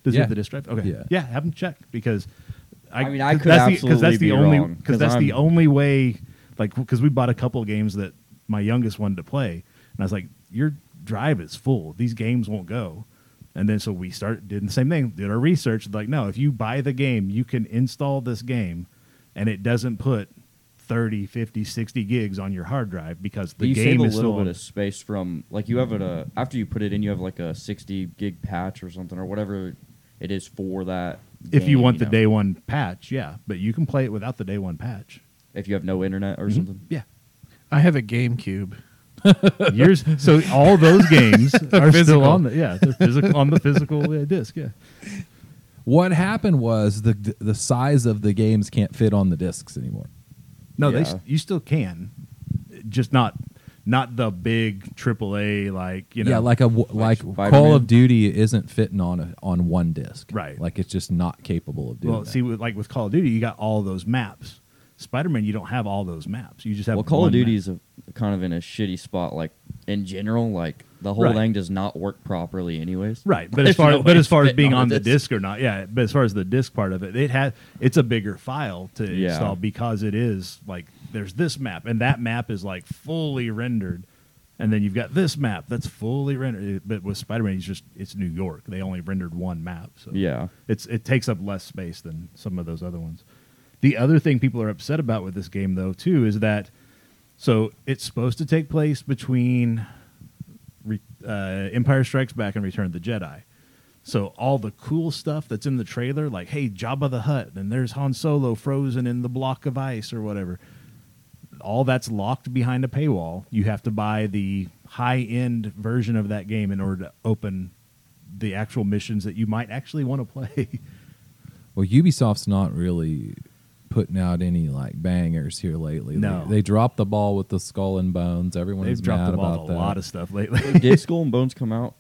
[SPEAKER 1] Does he
[SPEAKER 2] Yeah.
[SPEAKER 1] have the disc drive? Okay.
[SPEAKER 2] Yeah.
[SPEAKER 1] Yeah, have him check because
[SPEAKER 3] I mean, I
[SPEAKER 1] 'cause
[SPEAKER 3] could
[SPEAKER 1] that's the,
[SPEAKER 3] absolutely
[SPEAKER 1] that's the
[SPEAKER 3] be
[SPEAKER 1] only
[SPEAKER 3] wrong,
[SPEAKER 1] because
[SPEAKER 3] 'cause
[SPEAKER 1] that's the
[SPEAKER 3] I'm-
[SPEAKER 1] only way. Like because we bought a couple of games that my youngest wanted to play, and I was like, your drive is full. These games won't go. And then so we started did the same thing. Did our research. Like, no, if you buy the game, you can install this game, and it doesn't put thirty, fifty, sixty gigs on your hard drive because the
[SPEAKER 3] you
[SPEAKER 1] game
[SPEAKER 3] save a
[SPEAKER 1] is
[SPEAKER 3] little
[SPEAKER 1] still
[SPEAKER 3] bit
[SPEAKER 1] on-
[SPEAKER 3] of space from like you have it a after you put it in, you have like a sixty gig patch or something or whatever it is for that.
[SPEAKER 1] if you
[SPEAKER 3] game,
[SPEAKER 1] want the
[SPEAKER 3] know.
[SPEAKER 1] day one patch, yeah, but you can play it without the day one patch.
[SPEAKER 3] if you have no internet or
[SPEAKER 1] Mhm.
[SPEAKER 3] something.
[SPEAKER 1] Yeah.
[SPEAKER 4] I have a GameCube.
[SPEAKER 1] Yours, so all those games are still
[SPEAKER 4] Physical.
[SPEAKER 1] on the yeah, they're physical on the physical uh, disc. Yeah,
[SPEAKER 2] What happened was the the size of the games can't fit on the discs anymore.
[SPEAKER 1] no, they
[SPEAKER 3] Yeah.
[SPEAKER 1] s- you still can, just not not the big triple A like you know
[SPEAKER 2] yeah, like a w- like
[SPEAKER 3] Spider-Man?
[SPEAKER 2] Call of Duty isn't fitting on a, on one disc.
[SPEAKER 1] Right.
[SPEAKER 2] Like it's just not capable of doing
[SPEAKER 1] well,
[SPEAKER 2] that.
[SPEAKER 1] see, with, like with Call of Duty, you got all those maps. Spider-Man, you don't have all those maps. You just have
[SPEAKER 3] Well, Call
[SPEAKER 1] one
[SPEAKER 3] of Duty
[SPEAKER 1] map.
[SPEAKER 3] is a, kind of in a shitty spot. Like in general, like the whole
[SPEAKER 1] Right.
[SPEAKER 3] thing does not work properly, anyways.
[SPEAKER 1] Right, but as
[SPEAKER 3] There's
[SPEAKER 1] far
[SPEAKER 3] no
[SPEAKER 1] but
[SPEAKER 3] way
[SPEAKER 1] as far as
[SPEAKER 3] fitting
[SPEAKER 1] being
[SPEAKER 3] on
[SPEAKER 1] on
[SPEAKER 3] the
[SPEAKER 1] the
[SPEAKER 3] disc.
[SPEAKER 1] disc or not, yeah. But as far as the disc part of it, it has it's a bigger file to
[SPEAKER 3] Yeah.
[SPEAKER 1] install because it is like there's this map and that map is like fully rendered, and then you've got this map that's fully rendered. But with Spider-Man, it's just it's New York. They only rendered one map, so
[SPEAKER 3] Yeah.
[SPEAKER 1] it's it takes up less space than some of those other ones. The other thing people are upset about with this game, though, too, is that so it's supposed to take place between Re- uh, Empire Strikes Back and Return of the Jedi. So all the cool stuff that's in the trailer, like hey, Jabba the Hutt, and there's Han Solo frozen in the block of ice or whatever, all that's locked behind a paywall. You have to buy the high-end version of that game in order to open the actual missions that you might actually want to play.
[SPEAKER 2] Well, Ubisoft's not really putting out any like bangers here lately.
[SPEAKER 1] No.
[SPEAKER 2] They, they dropped the ball with the Skull and Bones. Everyone's
[SPEAKER 1] They've dropped
[SPEAKER 2] mad
[SPEAKER 1] the ball
[SPEAKER 2] about
[SPEAKER 1] with
[SPEAKER 2] that.
[SPEAKER 1] a lot of stuff lately.
[SPEAKER 3] Did Skull and Bones come out?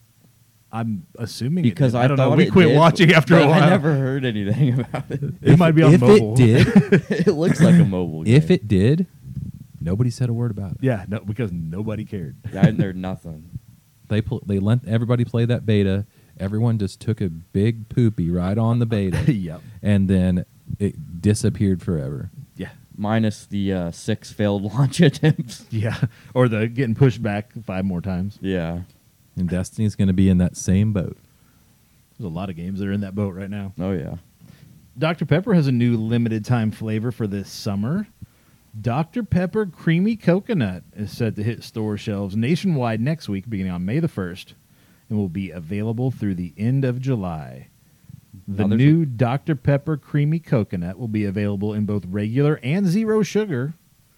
[SPEAKER 1] I'm assuming it
[SPEAKER 3] Because
[SPEAKER 1] did.
[SPEAKER 3] I,
[SPEAKER 1] I don't
[SPEAKER 3] thought
[SPEAKER 1] know. We
[SPEAKER 3] it
[SPEAKER 1] quit
[SPEAKER 3] did,
[SPEAKER 1] watching after
[SPEAKER 3] but
[SPEAKER 1] a while.
[SPEAKER 3] I never heard anything about it.
[SPEAKER 1] It might be on
[SPEAKER 2] if
[SPEAKER 1] mobile.
[SPEAKER 2] it did,
[SPEAKER 3] It looks like a mobile game.
[SPEAKER 2] if it did, nobody said a word about it.
[SPEAKER 1] Yeah, no, because nobody cared.
[SPEAKER 3] I heard nothing.
[SPEAKER 2] They pl- they let everybody play that beta. Everyone just took a big poopy right on the beta,
[SPEAKER 1] Yep.
[SPEAKER 2] and then it disappeared forever.
[SPEAKER 1] Yeah.
[SPEAKER 3] Minus the uh, six failed launch attempts.
[SPEAKER 1] Yeah. Or the getting pushed back five more times.
[SPEAKER 3] Yeah.
[SPEAKER 2] And Destiny's going to be in that same boat.
[SPEAKER 1] There's a lot of games that are in that boat right now.
[SPEAKER 3] Oh yeah.
[SPEAKER 1] Doctor Pepper has a new limited time flavor for this summer. Doctor Pepper Creamy Coconut is set to hit store shelves nationwide next week, beginning on May the first, and will be available through the end of July. The
[SPEAKER 3] Now, there's
[SPEAKER 1] new Doctor Pepper Creamy Coconut will be available in both regular and zero sugar,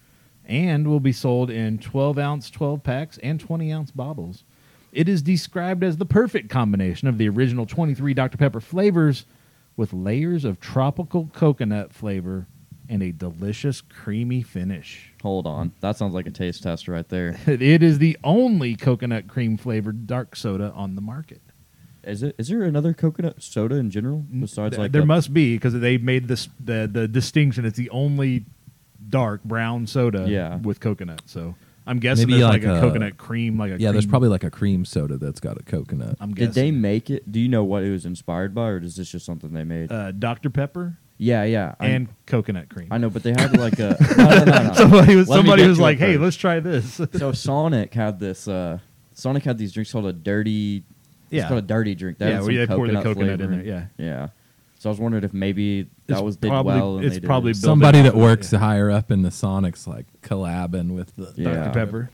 [SPEAKER 1] and will be sold in twelve ounce twelve packs and twenty ounce bottles. It is described as the perfect combination of the original twenty-three Doctor Pepper flavors with layers of tropical coconut flavor and a delicious creamy finish.
[SPEAKER 3] Hold on. That sounds like a taste test right there.
[SPEAKER 1] It is the only coconut cream flavored dark soda on the market.
[SPEAKER 3] Is it? Is there another coconut soda in general besides
[SPEAKER 1] Th-
[SPEAKER 3] like
[SPEAKER 1] there
[SPEAKER 3] the-
[SPEAKER 1] must be because they made this the the distinction. It's the only dark brown soda
[SPEAKER 3] Yeah.
[SPEAKER 1] with coconut. So I'm guessing
[SPEAKER 2] Maybe
[SPEAKER 1] there's like,
[SPEAKER 2] like
[SPEAKER 1] a,
[SPEAKER 2] a-
[SPEAKER 1] coconut cream, like a
[SPEAKER 2] Yeah, there's
[SPEAKER 1] cream-
[SPEAKER 2] probably like a cream soda that's got a coconut.
[SPEAKER 1] I'm
[SPEAKER 3] Did they
[SPEAKER 1] guessing.
[SPEAKER 3] make it? Do you know what it was inspired by, or is this just something they made?
[SPEAKER 1] uh, Doctor Pepper
[SPEAKER 3] yeah, yeah. I,
[SPEAKER 1] and coconut cream?
[SPEAKER 3] I know, but they had like a no, no, no, no.
[SPEAKER 1] somebody was
[SPEAKER 3] Let me
[SPEAKER 1] somebody
[SPEAKER 3] get
[SPEAKER 1] was
[SPEAKER 3] to it
[SPEAKER 1] like, "Hey,
[SPEAKER 3] first.
[SPEAKER 1] let's try this."
[SPEAKER 3] So Sonic had this. Uh, Sonic had these drinks called a dirty.
[SPEAKER 1] Yeah.
[SPEAKER 3] It's called a dirty drink. That
[SPEAKER 1] Yeah,
[SPEAKER 3] had
[SPEAKER 1] where
[SPEAKER 3] some
[SPEAKER 1] they pour the
[SPEAKER 3] coconut
[SPEAKER 1] coconut in
[SPEAKER 3] flavor
[SPEAKER 1] there, yeah.
[SPEAKER 3] yeah. So I was wondering if maybe that
[SPEAKER 1] It's
[SPEAKER 3] was did
[SPEAKER 1] probably-
[SPEAKER 3] well. And
[SPEAKER 1] it's
[SPEAKER 3] they did
[SPEAKER 1] probably
[SPEAKER 3] it.
[SPEAKER 1] built-
[SPEAKER 2] Somebody
[SPEAKER 1] off
[SPEAKER 2] that
[SPEAKER 1] of it,
[SPEAKER 2] works
[SPEAKER 1] yeah.
[SPEAKER 2] higher up in the Sonics like collabing with the
[SPEAKER 3] Yeah.
[SPEAKER 1] Doctor Pepper.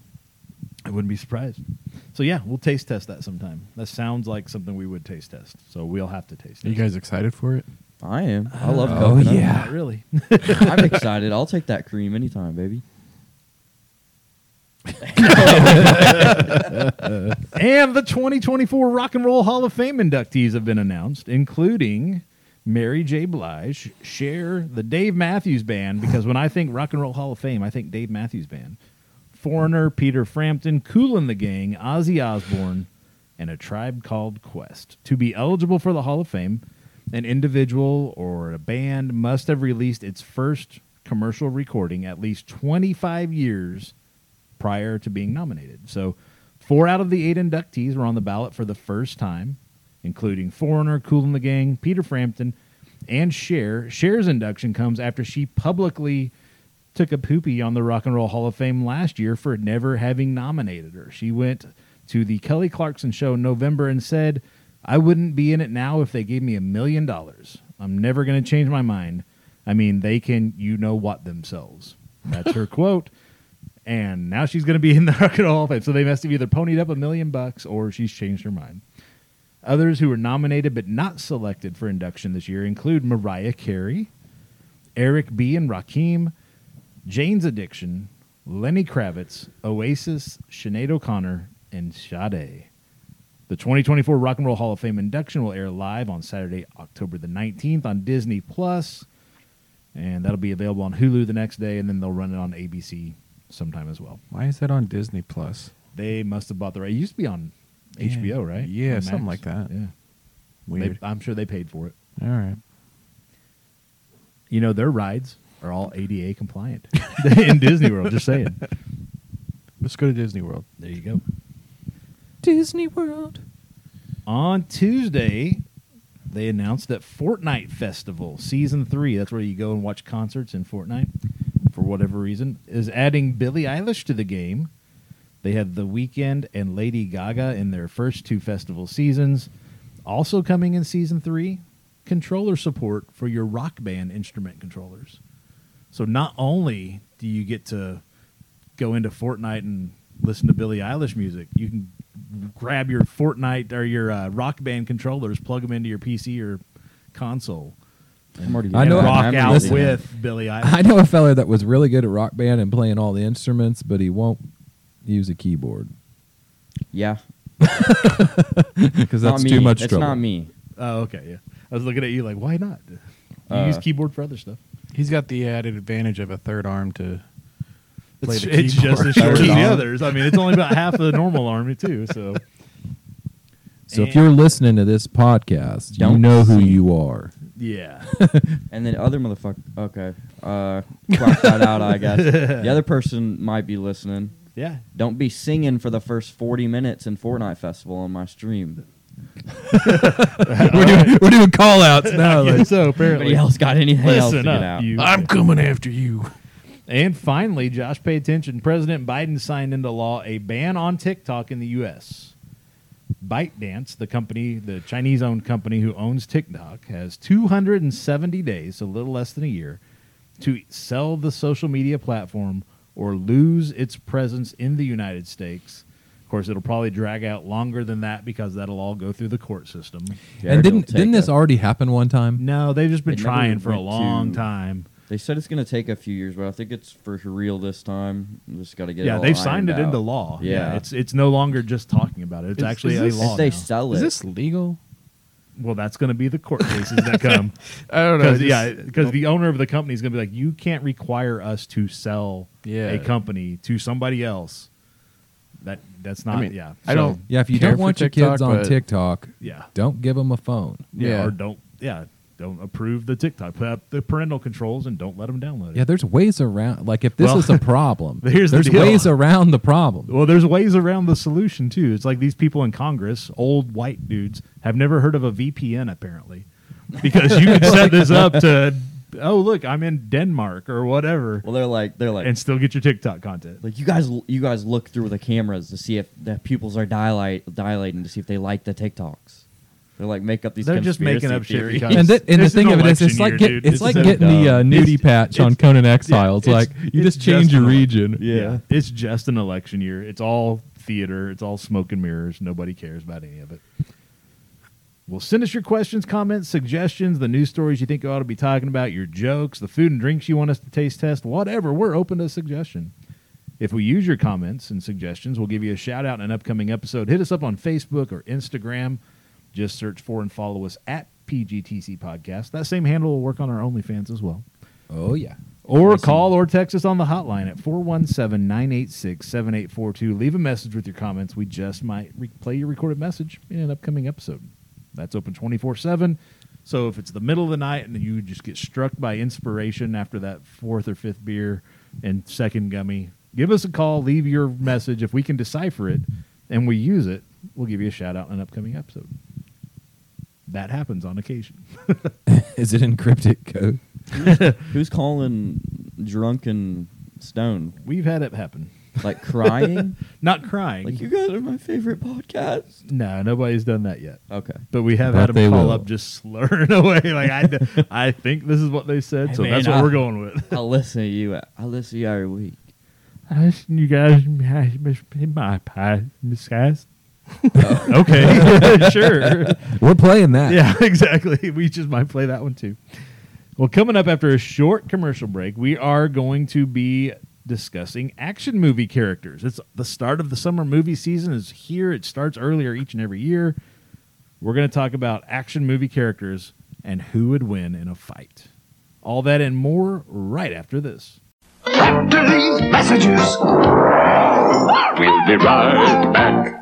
[SPEAKER 1] I wouldn't be surprised. So yeah, we'll taste test that sometime. That sounds like something we would taste test. So we'll have to taste
[SPEAKER 4] Are you
[SPEAKER 1] test.
[SPEAKER 4] guys excited for it?
[SPEAKER 3] I am. I love
[SPEAKER 2] Oh,
[SPEAKER 3] coconut.
[SPEAKER 2] yeah.
[SPEAKER 1] Not really.
[SPEAKER 3] I'm excited. I'll take that cream anytime, baby.
[SPEAKER 1] And the twenty twenty-four Rock and Roll Hall of Fame inductees have been announced, including Mary J. Blige, Cher, the Dave Matthews Band, because when I think Rock and Roll Hall of Fame, I think Dave Matthews Band, Foreigner, Peter Frampton, Kool and the Gang, Ozzy Osbourne, and A Tribe Called Quest. To be eligible for the Hall of Fame, an individual or a band must have released its first commercial recording at least twenty-five years prior to being nominated. So four out of the eight inductees were on the ballot for the first time, including Foreigner, Kool and the Gang, Peter Frampton, and Cher. Cher's induction comes after she publicly took a poopy on the Rock and Roll Hall of Fame last year for never having nominated her. She went to the Kelly Clarkson show in November and said, "I wouldn't be in it now if they gave me a million dollars. I'm never going to change my mind. I mean, they can, you know what, themselves." That's her quote. And now she's going to be in the Rock and Roll Hall of Fame. So they must have either ponied up a million bucks or she's changed her mind. Others who were nominated but not selected for induction this year include Mariah Carey, Eric B. and Rakim, Jane's Addiction, Lenny Kravitz, Oasis, Sinead O'Connor, and Sade. The twenty twenty-four Rock and Roll Hall of Fame induction will air live on Saturday, October the nineteenth on Disney Plus, and that'll be available on Hulu the next day, and then they'll run it on A B C sometime as well.
[SPEAKER 4] Why is that on Disney Plus?
[SPEAKER 1] They must have bought the right. It used to be on H B O, right?
[SPEAKER 4] Yeah,
[SPEAKER 1] On
[SPEAKER 4] something
[SPEAKER 1] Max.
[SPEAKER 4] like that.
[SPEAKER 1] Yeah,
[SPEAKER 4] Weird.
[SPEAKER 1] They, I'm sure they paid for it.
[SPEAKER 4] All right.
[SPEAKER 1] You know, their rides are all A D A compliant in Disney World. Just saying.
[SPEAKER 4] Let's go to Disney World.
[SPEAKER 1] There you go.
[SPEAKER 2] Disney World.
[SPEAKER 1] On Tuesday, they announced that Fortnite Festival Season three, that's where you go and watch concerts in Fortnite, for whatever reason, is adding Billie Eilish to the game. They had The Weeknd and Lady Gaga in their first two festival seasons. Also coming in Season three, controller support for your Rock Band instrument controllers. So not only do you get to go into Fortnite and listen to Billie Eilish music, you can grab your Fortnite or your uh, Rock Band controllers, plug them into your P C or console,
[SPEAKER 3] I'm already
[SPEAKER 2] I know-
[SPEAKER 3] I'm
[SPEAKER 1] rock
[SPEAKER 3] already
[SPEAKER 1] out
[SPEAKER 3] using it.
[SPEAKER 1] with Billie Eilish.
[SPEAKER 2] I know a fella that was really good at Rock Band and playing all the instruments, but he won't use a keyboard
[SPEAKER 3] Yeah.
[SPEAKER 2] because
[SPEAKER 3] Not
[SPEAKER 2] that's
[SPEAKER 3] me.
[SPEAKER 2] too much
[SPEAKER 3] It's
[SPEAKER 2] trouble.
[SPEAKER 3] not me.
[SPEAKER 1] Oh, okay, yeah. I was looking at you like, why not? You
[SPEAKER 3] Uh,
[SPEAKER 1] use keyboard for other stuff.
[SPEAKER 4] He's got the added advantage of a third arm to play
[SPEAKER 1] It's,
[SPEAKER 4] the
[SPEAKER 1] it's
[SPEAKER 4] keyboard.
[SPEAKER 1] just as short as
[SPEAKER 3] Third
[SPEAKER 1] the
[SPEAKER 3] arm.
[SPEAKER 1] others. I mean, it's only about half of the normal army too. So,
[SPEAKER 2] So if you're listening to this podcast, you
[SPEAKER 3] Don't
[SPEAKER 2] know who
[SPEAKER 3] sing.
[SPEAKER 2] you are.
[SPEAKER 1] yeah,
[SPEAKER 3] And then other motherfucker. Okay. Uh, cross that out, I guess. The other person might be listening.
[SPEAKER 1] yeah.
[SPEAKER 3] Don't be singing for the first forty minutes in Fortnite Festival on my stream.
[SPEAKER 2] we're, doing, we're doing call outs now.
[SPEAKER 1] Yeah,
[SPEAKER 2] Like,
[SPEAKER 1] so apparently,
[SPEAKER 3] Anybody else got anything else to
[SPEAKER 1] listen
[SPEAKER 3] get
[SPEAKER 1] up,
[SPEAKER 3] out?
[SPEAKER 1] you.
[SPEAKER 4] I'm coming after you.
[SPEAKER 1] And finally, Josh, pay attention. President Biden signed into law a ban on TikTok in the U S ByteDance, the company, the Chinese-owned company who owns TikTok, has two hundred seventy days, a little less than a year, to sell the social media platform or lose its presence in the United States. Of course, it'll probably drag out longer than that because that'll all go through the court system.
[SPEAKER 3] Yeah,
[SPEAKER 2] and
[SPEAKER 3] it'll
[SPEAKER 2] didn't
[SPEAKER 3] take
[SPEAKER 2] didn't this
[SPEAKER 3] a-
[SPEAKER 2] already happen one time?
[SPEAKER 1] No, they've just been
[SPEAKER 3] It never
[SPEAKER 1] trying for a
[SPEAKER 3] went
[SPEAKER 1] long
[SPEAKER 3] to-
[SPEAKER 1] time.
[SPEAKER 3] They said it's going to take a few years, but I think it's for real this time. We just got to get it
[SPEAKER 1] Yeah,
[SPEAKER 3] all
[SPEAKER 1] they've signed it
[SPEAKER 3] ironed
[SPEAKER 1] into
[SPEAKER 3] out.
[SPEAKER 1] law.
[SPEAKER 3] Yeah.
[SPEAKER 1] it's it's no longer just talking about it. It's
[SPEAKER 4] Is-
[SPEAKER 1] actually
[SPEAKER 4] is
[SPEAKER 1] a
[SPEAKER 4] this-
[SPEAKER 1] law
[SPEAKER 3] If they
[SPEAKER 1] now.
[SPEAKER 3] sell it,
[SPEAKER 4] Is this legal?
[SPEAKER 1] Well, that's going to be the court cases that come.
[SPEAKER 4] I don't know.
[SPEAKER 1] Because
[SPEAKER 4] just-
[SPEAKER 1] yeah, because the owner of the company is going to be like, you can't require us to sell
[SPEAKER 4] Yeah.
[SPEAKER 1] a company to somebody else. That that's not.
[SPEAKER 4] I mean,
[SPEAKER 1] yeah,
[SPEAKER 4] I
[SPEAKER 1] So,
[SPEAKER 4] don't.
[SPEAKER 2] Yeah, if you
[SPEAKER 4] care
[SPEAKER 2] don't
[SPEAKER 4] for
[SPEAKER 2] want your
[SPEAKER 4] TikTok,
[SPEAKER 2] kids on
[SPEAKER 4] but
[SPEAKER 2] TikTok,
[SPEAKER 1] Yeah,
[SPEAKER 2] don't give them a phone.
[SPEAKER 1] yeah,
[SPEAKER 4] Yeah.
[SPEAKER 1] or don't. Yeah, don't approve the TikTok. Put up the parental controls and don't let them download it.
[SPEAKER 2] Yeah, there's ways around. Like if this
[SPEAKER 1] Well,
[SPEAKER 2] is a problem,
[SPEAKER 1] here's the
[SPEAKER 2] there's
[SPEAKER 1] deal.
[SPEAKER 2] ways around the problem.
[SPEAKER 1] Well, there's ways around the solution too. It's like these people in Congress, old white dudes, have never heard of a V P N apparently, because you can set this up to, oh look, I'm in Denmark or whatever,
[SPEAKER 3] well, they're like, they're like,
[SPEAKER 1] and still get your TikTok content.
[SPEAKER 3] like you guys, you guys look through the cameras to see if the pupils are dilate, dilating to see if they like the TikToks. They're like make up these.
[SPEAKER 1] They're just making up shit
[SPEAKER 3] conspiracy
[SPEAKER 1] because-
[SPEAKER 2] And, th- and the
[SPEAKER 1] It's
[SPEAKER 2] thing
[SPEAKER 1] an
[SPEAKER 2] of it is, it's
[SPEAKER 1] election
[SPEAKER 2] like
[SPEAKER 1] year,
[SPEAKER 2] get,
[SPEAKER 1] dude.
[SPEAKER 2] it's
[SPEAKER 1] It's
[SPEAKER 2] like
[SPEAKER 3] so
[SPEAKER 2] getting the uh,
[SPEAKER 3] dumb.
[SPEAKER 2] nudie
[SPEAKER 1] It's-
[SPEAKER 2] patch on
[SPEAKER 1] it's-
[SPEAKER 2] Conan Exiles.
[SPEAKER 1] yeah,
[SPEAKER 2] like
[SPEAKER 1] it's-
[SPEAKER 2] you
[SPEAKER 1] it's
[SPEAKER 2] just change
[SPEAKER 1] just
[SPEAKER 2] your
[SPEAKER 1] an ele-
[SPEAKER 2] region.
[SPEAKER 3] Yeah.
[SPEAKER 1] It's just an election year. It's all theater. It's all smoke and mirrors. Nobody cares about any of it. Well, send us your questions, comments, suggestions, the news stories you think we ought to be talking about, your jokes, the food and drinks you want us to taste test, whatever. We're open to suggestion. If we use your comments and suggestions, we'll give you a shout out in an upcoming episode. Hit us up on Facebook or Instagram. Just search for and follow us at P G T C Podcast. That same handle will work on our OnlyFans as well.
[SPEAKER 2] Oh yeah.
[SPEAKER 1] Or
[SPEAKER 3] Listen.
[SPEAKER 1] call or text us on the hotline at four one seven, nine eight six, seven eight four two. Leave a message with your comments. We just might re- play your recorded message in an upcoming episode. That's open twenty-four seven. So if it's the middle of the night and you just get struck by inspiration after that fourth or fifth beer and second gummy, give us a call. Leave your message. If we can decipher it and we use it, we'll give you a shout out in an upcoming episode. that happens on occasion.
[SPEAKER 2] Is it encrypted code?
[SPEAKER 3] Who's calling drunk and stoned?
[SPEAKER 1] We've had it happen.
[SPEAKER 3] Like crying?
[SPEAKER 1] Not crying.
[SPEAKER 3] Like, you guys are my favorite podcast.
[SPEAKER 1] No, nobody's done that yet.
[SPEAKER 3] Okay.
[SPEAKER 1] But we have
[SPEAKER 2] But
[SPEAKER 1] had them
[SPEAKER 2] they
[SPEAKER 1] call
[SPEAKER 2] will.
[SPEAKER 1] up just slurring away. Like I, I think this is what they said,
[SPEAKER 3] Hey,
[SPEAKER 1] so
[SPEAKER 3] man,
[SPEAKER 1] that's what
[SPEAKER 3] I-
[SPEAKER 1] we're going with.
[SPEAKER 3] I'll listen to you. I listen to you every week.
[SPEAKER 1] I listen you guys in my podcast. Okay, sure.
[SPEAKER 2] We're playing that.
[SPEAKER 1] Yeah, exactly. We just might play that one too. Well, coming up after a short commercial break, we are going to be discussing action movie characters. It's the start of the summer movie season is here. It starts earlier each and every year. We're going to talk about action movie characters and who would win in a fight. All that and more right after this.
[SPEAKER 5] After these messages, we'll be right back.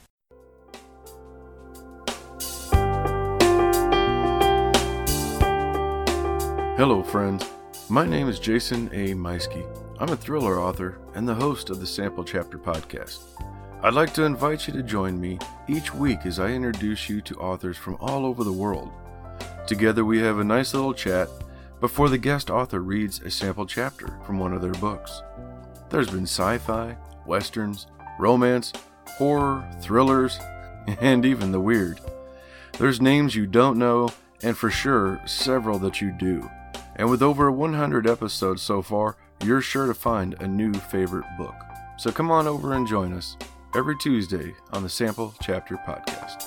[SPEAKER 6] Hello, friends. My name is Jason A. Meiske. I'm a thriller author and the host of the Sample Chapter podcast. I'd like to invite you to join me each week as I introduce you to authors from all over the world. Together we have a nice little chat before the guest author reads a sample chapter from one of their books. There's been sci-fi, westerns, romance, horror, thrillers, and even the weird. There's names you don't know, and for sure, several that you do. And with over one hundred episodes so far, you're sure to find a new favorite book. So come on over and join us every Tuesday on the Sample Chapter Podcast.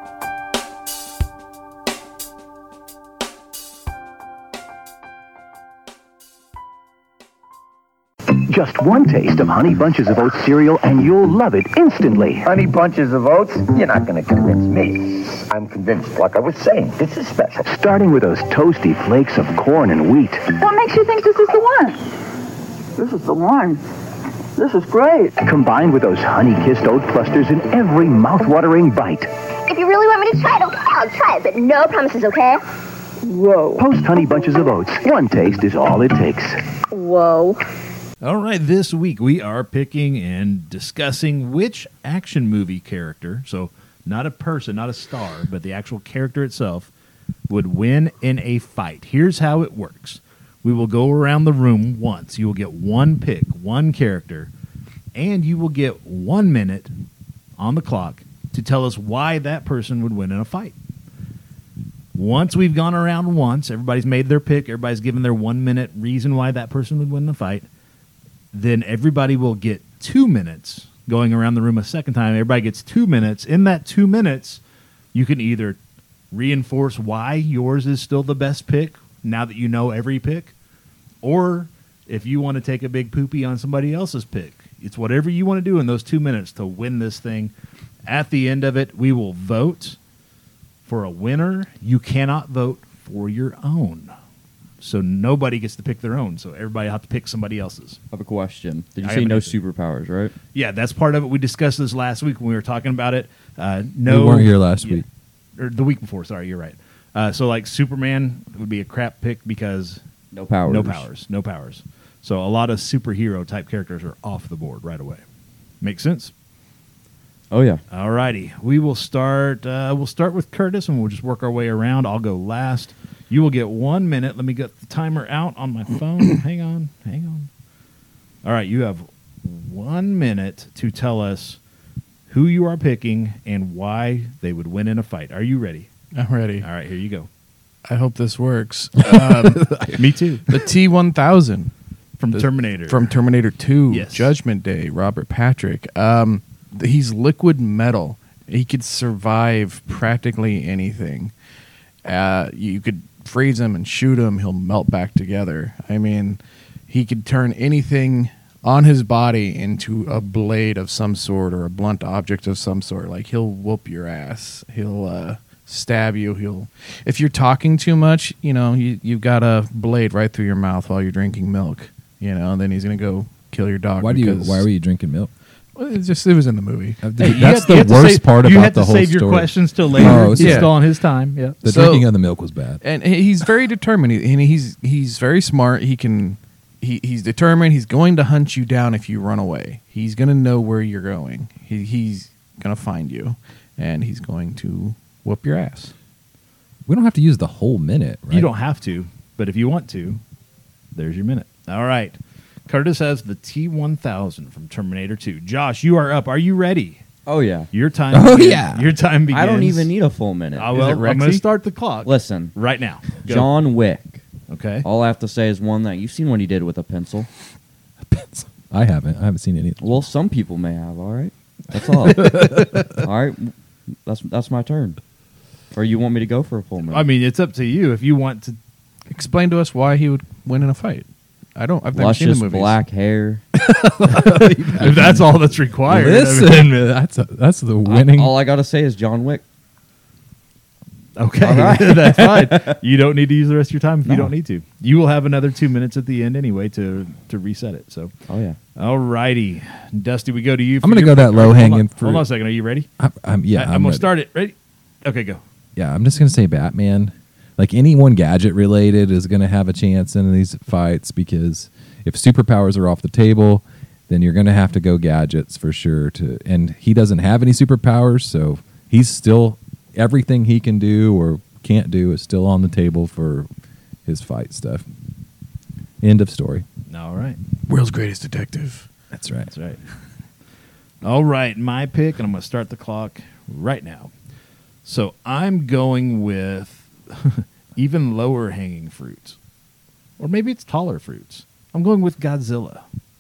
[SPEAKER 7] Just one taste of Honey Bunches of Oats cereal and you'll love it instantly.
[SPEAKER 8] Honey Bunches of Oats? You're not going to convince me. I'm convinced, like I was saying. This is special.
[SPEAKER 7] Starting with those toasty flakes of corn and wheat.
[SPEAKER 9] What makes you think this is the one? This is the one. This is great.
[SPEAKER 7] Combined with those honey-kissed oat clusters in every mouth-watering bite.
[SPEAKER 10] If you really want me to try it, okay, I'll try it, but no promises, okay?
[SPEAKER 9] Whoa.
[SPEAKER 7] Post Honey Bunches of Oats. One taste is all it takes.
[SPEAKER 10] Whoa.
[SPEAKER 1] All right, this week we are picking and discussing which action movie character, so not a person, not a star, but the actual character itself, would win in a fight. Here's how it works. We will go around the room once. You will get one pick, one character, and you will get one minute on the clock to tell us why that person would win in a fight. Once we've gone around once, everybody's made their pick, everybody's given their one-minute reason why that person would win the fight, then everybody will get two minutes going around the room a second time. Everybody gets two minutes. In that two minutes, you can either reinforce why yours is still the best pick now that you know every pick, or if you want to take a big poopy on somebody else's pick. It's whatever you want to do in those two minutes to win this thing. At the end of it, we will vote for a winner. You cannot vote for your own. So nobody gets to pick their own. So everybody have to pick somebody else's.
[SPEAKER 3] I have a question. Did you
[SPEAKER 1] I
[SPEAKER 3] say
[SPEAKER 1] have
[SPEAKER 3] no
[SPEAKER 1] an-
[SPEAKER 3] superpowers, right?
[SPEAKER 1] Yeah, that's part of it. We discussed this last week when we were talking about it. Uh, no,
[SPEAKER 2] We weren't here last
[SPEAKER 1] yeah,
[SPEAKER 2] week.
[SPEAKER 1] or the week before. Sorry, you're right. Uh, so like Superman would be a crap pick because
[SPEAKER 3] No powers.
[SPEAKER 1] no powers, no powers. So a lot of superhero type characters are off the board right away. Make sense?
[SPEAKER 3] Oh, yeah.
[SPEAKER 1] All righty. We will start. Uh, we'll start with Curtis, and we'll just work our way around. I'll go last. You will get one minute. Let me get the timer out on my phone. hang on, hang on. All right, you have one minute to tell us who you are picking and why they would win in a fight. Are you ready?
[SPEAKER 4] I'm ready.
[SPEAKER 1] All right, here you go.
[SPEAKER 4] I hope this works. Um,
[SPEAKER 1] Me too.
[SPEAKER 4] the T one thousand
[SPEAKER 1] From
[SPEAKER 4] the-
[SPEAKER 1] Terminator.
[SPEAKER 4] from Terminator two,
[SPEAKER 1] Yes.
[SPEAKER 4] Judgment Day, Robert Patrick. Um, th- he's liquid metal. He could survive practically anything. Uh, you could freeze him and shoot him. He'll melt back together. I mean, he could turn anything on his body into a blade of some sort or a blunt object of some sort. Like, he'll whoop your ass. He'll uh, stab you. He'll, if you're talking too much, you know, you, you've got a blade right through your mouth while you're drinking milk. You know, and then he's gonna go kill your dog.
[SPEAKER 2] Why do you?
[SPEAKER 4] because-
[SPEAKER 2] Why were you drinking milk?
[SPEAKER 4] Well, it just it was in the movie.
[SPEAKER 2] Uh,
[SPEAKER 1] Hey, you
[SPEAKER 2] That's
[SPEAKER 1] have- you
[SPEAKER 2] the
[SPEAKER 1] have to
[SPEAKER 2] worst
[SPEAKER 1] save-
[SPEAKER 2] part
[SPEAKER 1] You
[SPEAKER 2] about
[SPEAKER 1] have
[SPEAKER 2] the
[SPEAKER 1] to
[SPEAKER 2] whole
[SPEAKER 1] save your
[SPEAKER 2] story.
[SPEAKER 1] questions till later.
[SPEAKER 2] Oh,
[SPEAKER 1] He's
[SPEAKER 2] yeah.
[SPEAKER 1] still on his time. Yeah.
[SPEAKER 2] The
[SPEAKER 4] So-
[SPEAKER 2] drinking of the milk was bad.
[SPEAKER 4] And he's very determined. He, and he's he's very smart. He can he, he's determined. He's going to hunt you down if you run away. He's going to know where you're going. He, he's going to find you, and he's going to whoop your ass.
[SPEAKER 2] We don't have to use the whole minute, right?
[SPEAKER 1] You don't have to, but if you want to, there's your minute. All right. Curtis has the T one thousand from Terminator two. Josh, you are up. Are you ready?
[SPEAKER 3] Oh, yeah.
[SPEAKER 1] Your time.
[SPEAKER 2] Oh,
[SPEAKER 1] begins.
[SPEAKER 2] yeah.
[SPEAKER 1] Your time begins.
[SPEAKER 3] I don't even need a full minute.
[SPEAKER 1] Uh, well,
[SPEAKER 4] it
[SPEAKER 1] I'm going to
[SPEAKER 4] Rexy?
[SPEAKER 1] start the clock.
[SPEAKER 3] Listen.
[SPEAKER 1] Right now. Go.
[SPEAKER 3] John Wick.
[SPEAKER 1] Okay.
[SPEAKER 3] All I have to say is one thing. You've seen what he did with a pencil.
[SPEAKER 2] I haven't. I haven't seen any.
[SPEAKER 3] Well, some people may have, all right? That's all. All right. That's that's my turn. Or you want me to go for a full minute?
[SPEAKER 1] I mean, it's up to you if you want to.
[SPEAKER 4] Explain to us why he would win in a fight. I don't. I've never seen the
[SPEAKER 3] Luscious
[SPEAKER 4] movies.
[SPEAKER 3] black hair.
[SPEAKER 1] If that's all that's required.
[SPEAKER 2] Listen,
[SPEAKER 1] I mean,
[SPEAKER 2] that's a, that's the winning.
[SPEAKER 3] All I got to say is John Wick.
[SPEAKER 1] okay.
[SPEAKER 3] All right.
[SPEAKER 1] That's fine. You don't need to use the rest of your time if you
[SPEAKER 3] No.
[SPEAKER 1] don't need to. You will have another two minutes at the end anyway to, to reset it. So,
[SPEAKER 3] Oh, yeah.
[SPEAKER 1] all righty. Dusty, we go to you. for
[SPEAKER 2] I'm gonna
[SPEAKER 1] your
[SPEAKER 2] go that
[SPEAKER 1] pick. Hold on.
[SPEAKER 2] low-hanging
[SPEAKER 1] Hold
[SPEAKER 2] fruit.
[SPEAKER 1] on a second. Are you ready?
[SPEAKER 2] I'm, I'm, yeah,
[SPEAKER 1] I, I'm,
[SPEAKER 2] I'm
[SPEAKER 1] going
[SPEAKER 2] ready.
[SPEAKER 1] to start it. Ready? Okay, go.
[SPEAKER 2] Yeah, I'm just gonna say Batman. Like anyone gadget related is gonna have a chance in these fights because if superpowers are off the table, then you're gonna have to go gadgets for sure. To and he doesn't have any superpowers, so he's still everything he can do or can't do is still on the table for his fight stuff. End of story.
[SPEAKER 1] All right.
[SPEAKER 4] World's greatest detective.
[SPEAKER 2] That's right.
[SPEAKER 1] That's right. All right, my pick, and I'm going to start the clock right now. So I'm going with even lower hanging fruits. Or maybe it's taller fruits. I'm going with Godzilla.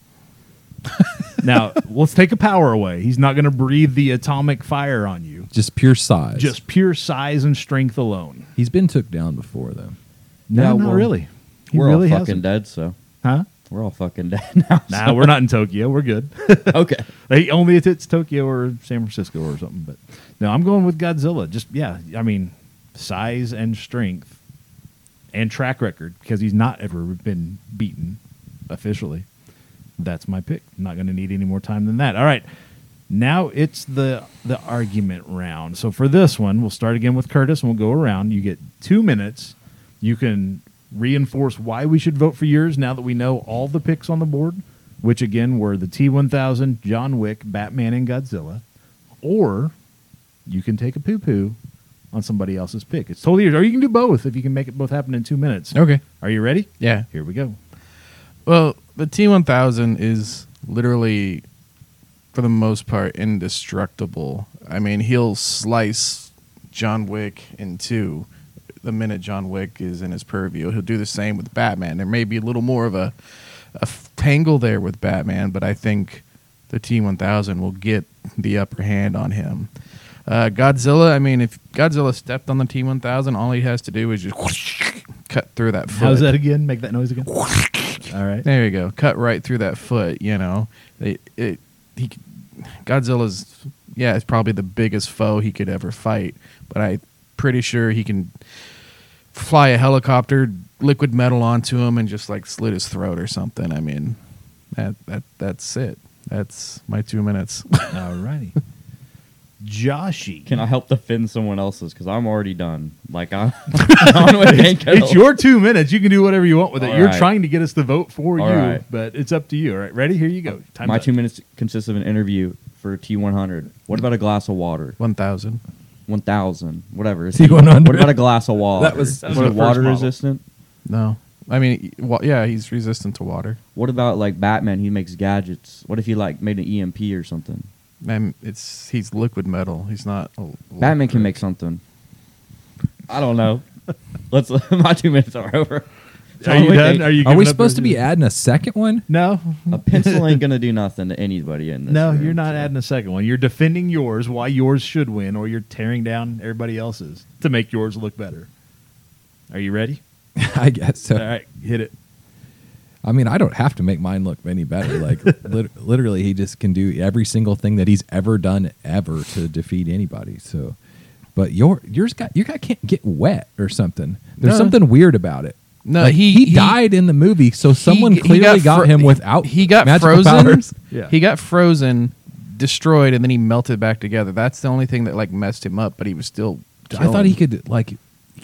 [SPEAKER 1] Now, let's take a power away. He's not going to breathe the atomic fire on you.
[SPEAKER 2] Just pure size.
[SPEAKER 1] Just pure size and strength alone.
[SPEAKER 2] he's been took down before though.
[SPEAKER 1] No,
[SPEAKER 3] Yeah,
[SPEAKER 1] not
[SPEAKER 3] well,
[SPEAKER 1] really. He
[SPEAKER 3] We're
[SPEAKER 1] really
[SPEAKER 3] all fucking
[SPEAKER 1] hasn't.
[SPEAKER 3] dead, so.
[SPEAKER 1] Huh?
[SPEAKER 3] We're all fucking dead now.
[SPEAKER 1] Nah, we're not in Tokyo. We're good.
[SPEAKER 3] Okay.
[SPEAKER 1] Hey, only if it's Tokyo or San Francisco or something. But no, I'm going with Godzilla. Just yeah, I mean, size and strength and track record because he's not ever been beaten officially. That's my pick. I'm not going to need any more time than that. All right, now it's the the argument round. So for this one, we'll start again with Curtis and we'll go around. You get two minutes. You can reinforce why we should vote for yours now that we know all the picks on the board, which again were the T one thousand, John Wick, Batman, and Godzilla. Or you can take a poo-poo on somebody else's pick. It's totally yours. Or you can do both if you can make it both happen in two minutes.
[SPEAKER 4] Okay.
[SPEAKER 1] Are you ready?
[SPEAKER 4] Yeah.
[SPEAKER 1] Here we go.
[SPEAKER 4] Well, the T one thousand is literally, for the most part, indestructible. I mean, he'll slice John Wick in two the minute John Wick is in his purview. He'll do the same with Batman. There may be a little more of a, a tangle there with Batman, but I think the T one thousand will get the upper hand on him. Uh, Godzilla, I mean, if Godzilla stepped on the T one thousand, all he has to do is just whoosh, cut through that foot.
[SPEAKER 1] How's that again? Make that noise again. All right.
[SPEAKER 4] There you go. Cut right through that foot, you know. It, it, he, Godzilla's, yeah, it's probably the biggest foe he could ever fight, but I'm pretty sure he can fly a helicopter, liquid metal onto him, and just like slit his throat or something. I mean, that that that's it. That's my two minutes.
[SPEAKER 1] All righty. Joshy.
[SPEAKER 3] Can I help defend someone else's? Because I'm already done. Like, I'm on with
[SPEAKER 1] it's, it's your two minutes. You can do whatever you want with it.
[SPEAKER 3] All
[SPEAKER 1] You're
[SPEAKER 3] right.
[SPEAKER 1] trying to get us to vote for
[SPEAKER 3] All
[SPEAKER 1] you,
[SPEAKER 3] right.
[SPEAKER 1] but it's up to you. All right, ready? Here you go. Time
[SPEAKER 3] My
[SPEAKER 1] up.
[SPEAKER 3] two minutes consists of an interview for T one hundred. What about a glass of water?
[SPEAKER 4] one thousand.
[SPEAKER 3] one thousand. Whatever.
[SPEAKER 2] T one hundred.
[SPEAKER 3] What about a glass of water?
[SPEAKER 2] That was- that
[SPEAKER 3] Is
[SPEAKER 1] was
[SPEAKER 3] it
[SPEAKER 1] the first
[SPEAKER 3] water
[SPEAKER 1] model.
[SPEAKER 3] resistant?
[SPEAKER 4] No. I mean, wa- yeah, he's resistant to water.
[SPEAKER 3] What about, like, Batman? He makes gadgets. What if he, like, made an E M P or something?
[SPEAKER 4] And it's he's liquid metal. He's not. A
[SPEAKER 3] Batman can make something. I don't know. Let's. My two minutes are over.
[SPEAKER 1] Are you done? Are you?
[SPEAKER 2] Are
[SPEAKER 1] giving
[SPEAKER 2] we
[SPEAKER 1] up
[SPEAKER 2] supposed to
[SPEAKER 1] your-
[SPEAKER 2] be adding a second one?
[SPEAKER 1] No.
[SPEAKER 3] A pencil ain't gonna do nothing to anybody in this.
[SPEAKER 1] No,
[SPEAKER 3] room,
[SPEAKER 1] you're not
[SPEAKER 3] so.
[SPEAKER 1] adding a second one. You're defending yours why yours should win, or you're tearing down everybody else's to make yours look better. Are you ready?
[SPEAKER 2] I guess so.
[SPEAKER 1] All right, hit it.
[SPEAKER 2] I mean, I don't have to make mine look any better. Like, lit- literally, he just can do every single thing that he's ever done ever to defeat anybody. So, but your yours got you got can't get wet or something. There's
[SPEAKER 4] No.
[SPEAKER 2] something weird about it.
[SPEAKER 4] No,
[SPEAKER 2] Like,
[SPEAKER 4] he-
[SPEAKER 2] he
[SPEAKER 4] he-
[SPEAKER 2] died in the movie, so someone
[SPEAKER 4] He- he
[SPEAKER 2] clearly got,
[SPEAKER 4] fro-
[SPEAKER 2] him without.
[SPEAKER 4] He got
[SPEAKER 2] magical
[SPEAKER 4] frozen.
[SPEAKER 2] powers.
[SPEAKER 1] Yeah.
[SPEAKER 4] He got frozen, destroyed, and then he melted back together. That's the only thing that like messed him up. But he was still.
[SPEAKER 2] I thought
[SPEAKER 4] killing.
[SPEAKER 2] he could like.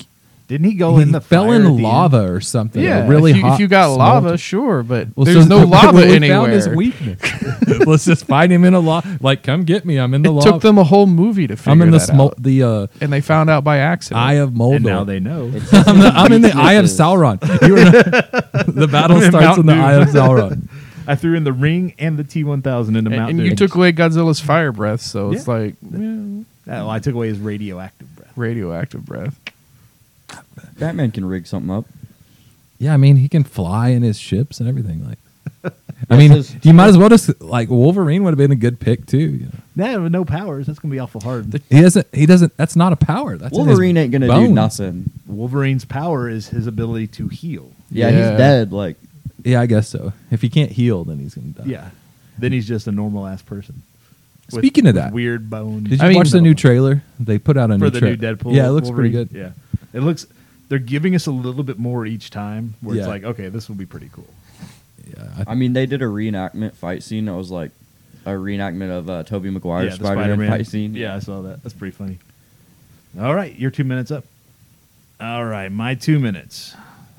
[SPEAKER 1] Didn't he go
[SPEAKER 2] he
[SPEAKER 1] in the
[SPEAKER 2] fell
[SPEAKER 1] fire
[SPEAKER 2] in
[SPEAKER 1] at the
[SPEAKER 2] lava
[SPEAKER 1] end?
[SPEAKER 2] or something.
[SPEAKER 4] Yeah,
[SPEAKER 2] a really
[SPEAKER 4] if you,
[SPEAKER 2] hot.
[SPEAKER 4] if you got lava,
[SPEAKER 2] smolten-
[SPEAKER 4] sure, but
[SPEAKER 2] Well,
[SPEAKER 4] there's
[SPEAKER 2] so-
[SPEAKER 4] no lava
[SPEAKER 2] we
[SPEAKER 4] anywhere.
[SPEAKER 2] found his weakness. Let's just find him in a lava. Like, come get me. I'm in the
[SPEAKER 4] It
[SPEAKER 2] lava.
[SPEAKER 4] took them a whole movie to figure
[SPEAKER 2] I'm in the
[SPEAKER 4] that
[SPEAKER 2] smol-
[SPEAKER 4] out.
[SPEAKER 2] the uh,
[SPEAKER 4] And they found out by accident.
[SPEAKER 2] Eye of Moldor.
[SPEAKER 1] And now they know.
[SPEAKER 2] I'm, the, I'm in the Eye of Sauron. You were- the battle
[SPEAKER 1] I'm in
[SPEAKER 2] starts
[SPEAKER 1] Mount
[SPEAKER 2] in the
[SPEAKER 1] Doom.
[SPEAKER 2] Eye of Sauron.
[SPEAKER 1] I threw in the ring and the T one thousand into
[SPEAKER 4] and,
[SPEAKER 1] Mount
[SPEAKER 4] and
[SPEAKER 1] Doom.
[SPEAKER 4] you took away Godzilla's fire breath, so it's
[SPEAKER 1] Yeah.
[SPEAKER 4] like yeah,
[SPEAKER 1] Uh, well, I took away his radioactive breath.
[SPEAKER 4] radioactive breath.
[SPEAKER 3] Batman can rig something up.
[SPEAKER 2] Yeah, I mean, he can fly in his ships and everything. Like, I
[SPEAKER 3] What's
[SPEAKER 2] mean,
[SPEAKER 3] his-
[SPEAKER 2] you might as well just like Wolverine would have been a good pick too. You know?
[SPEAKER 1] Yeah, with no powers, that's gonna be awful hard.
[SPEAKER 2] He doesn't. He doesn't. That's not a power. That's in his
[SPEAKER 3] Wolverine ain't gonna do
[SPEAKER 2] bones.
[SPEAKER 3] nothing.
[SPEAKER 1] Wolverine's power is his ability to heal.
[SPEAKER 3] Yeah,
[SPEAKER 4] Yeah.
[SPEAKER 3] he's dead. Like
[SPEAKER 2] Yeah, I guess so. If he can't heal, then he's gonna die.
[SPEAKER 1] Yeah, then he's just a normal ass person. With-
[SPEAKER 2] Speaking of
[SPEAKER 1] with
[SPEAKER 2] that,
[SPEAKER 1] weird bones.
[SPEAKER 2] did you
[SPEAKER 4] I mean-
[SPEAKER 2] watch the new trailer? They put out a
[SPEAKER 1] for
[SPEAKER 2] new
[SPEAKER 1] the
[SPEAKER 2] tra-
[SPEAKER 1] new Deadpool?
[SPEAKER 2] Yeah, it looks
[SPEAKER 1] Wolverine?
[SPEAKER 2] pretty good.
[SPEAKER 1] Yeah, it looks. They're giving us a little bit more each time. Where it's
[SPEAKER 2] Yeah.
[SPEAKER 1] like, okay, this will be pretty cool.
[SPEAKER 2] Yeah,
[SPEAKER 3] I mean, they did a reenactment fight scene that was like a reenactment of uh, Tobey Maguire's
[SPEAKER 1] yeah, the
[SPEAKER 3] Spider-Man,
[SPEAKER 1] Spider-Man
[SPEAKER 3] fight scene.
[SPEAKER 1] Yeah, I saw that. That's pretty funny. All right, your two minutes up. All right, my two minutes.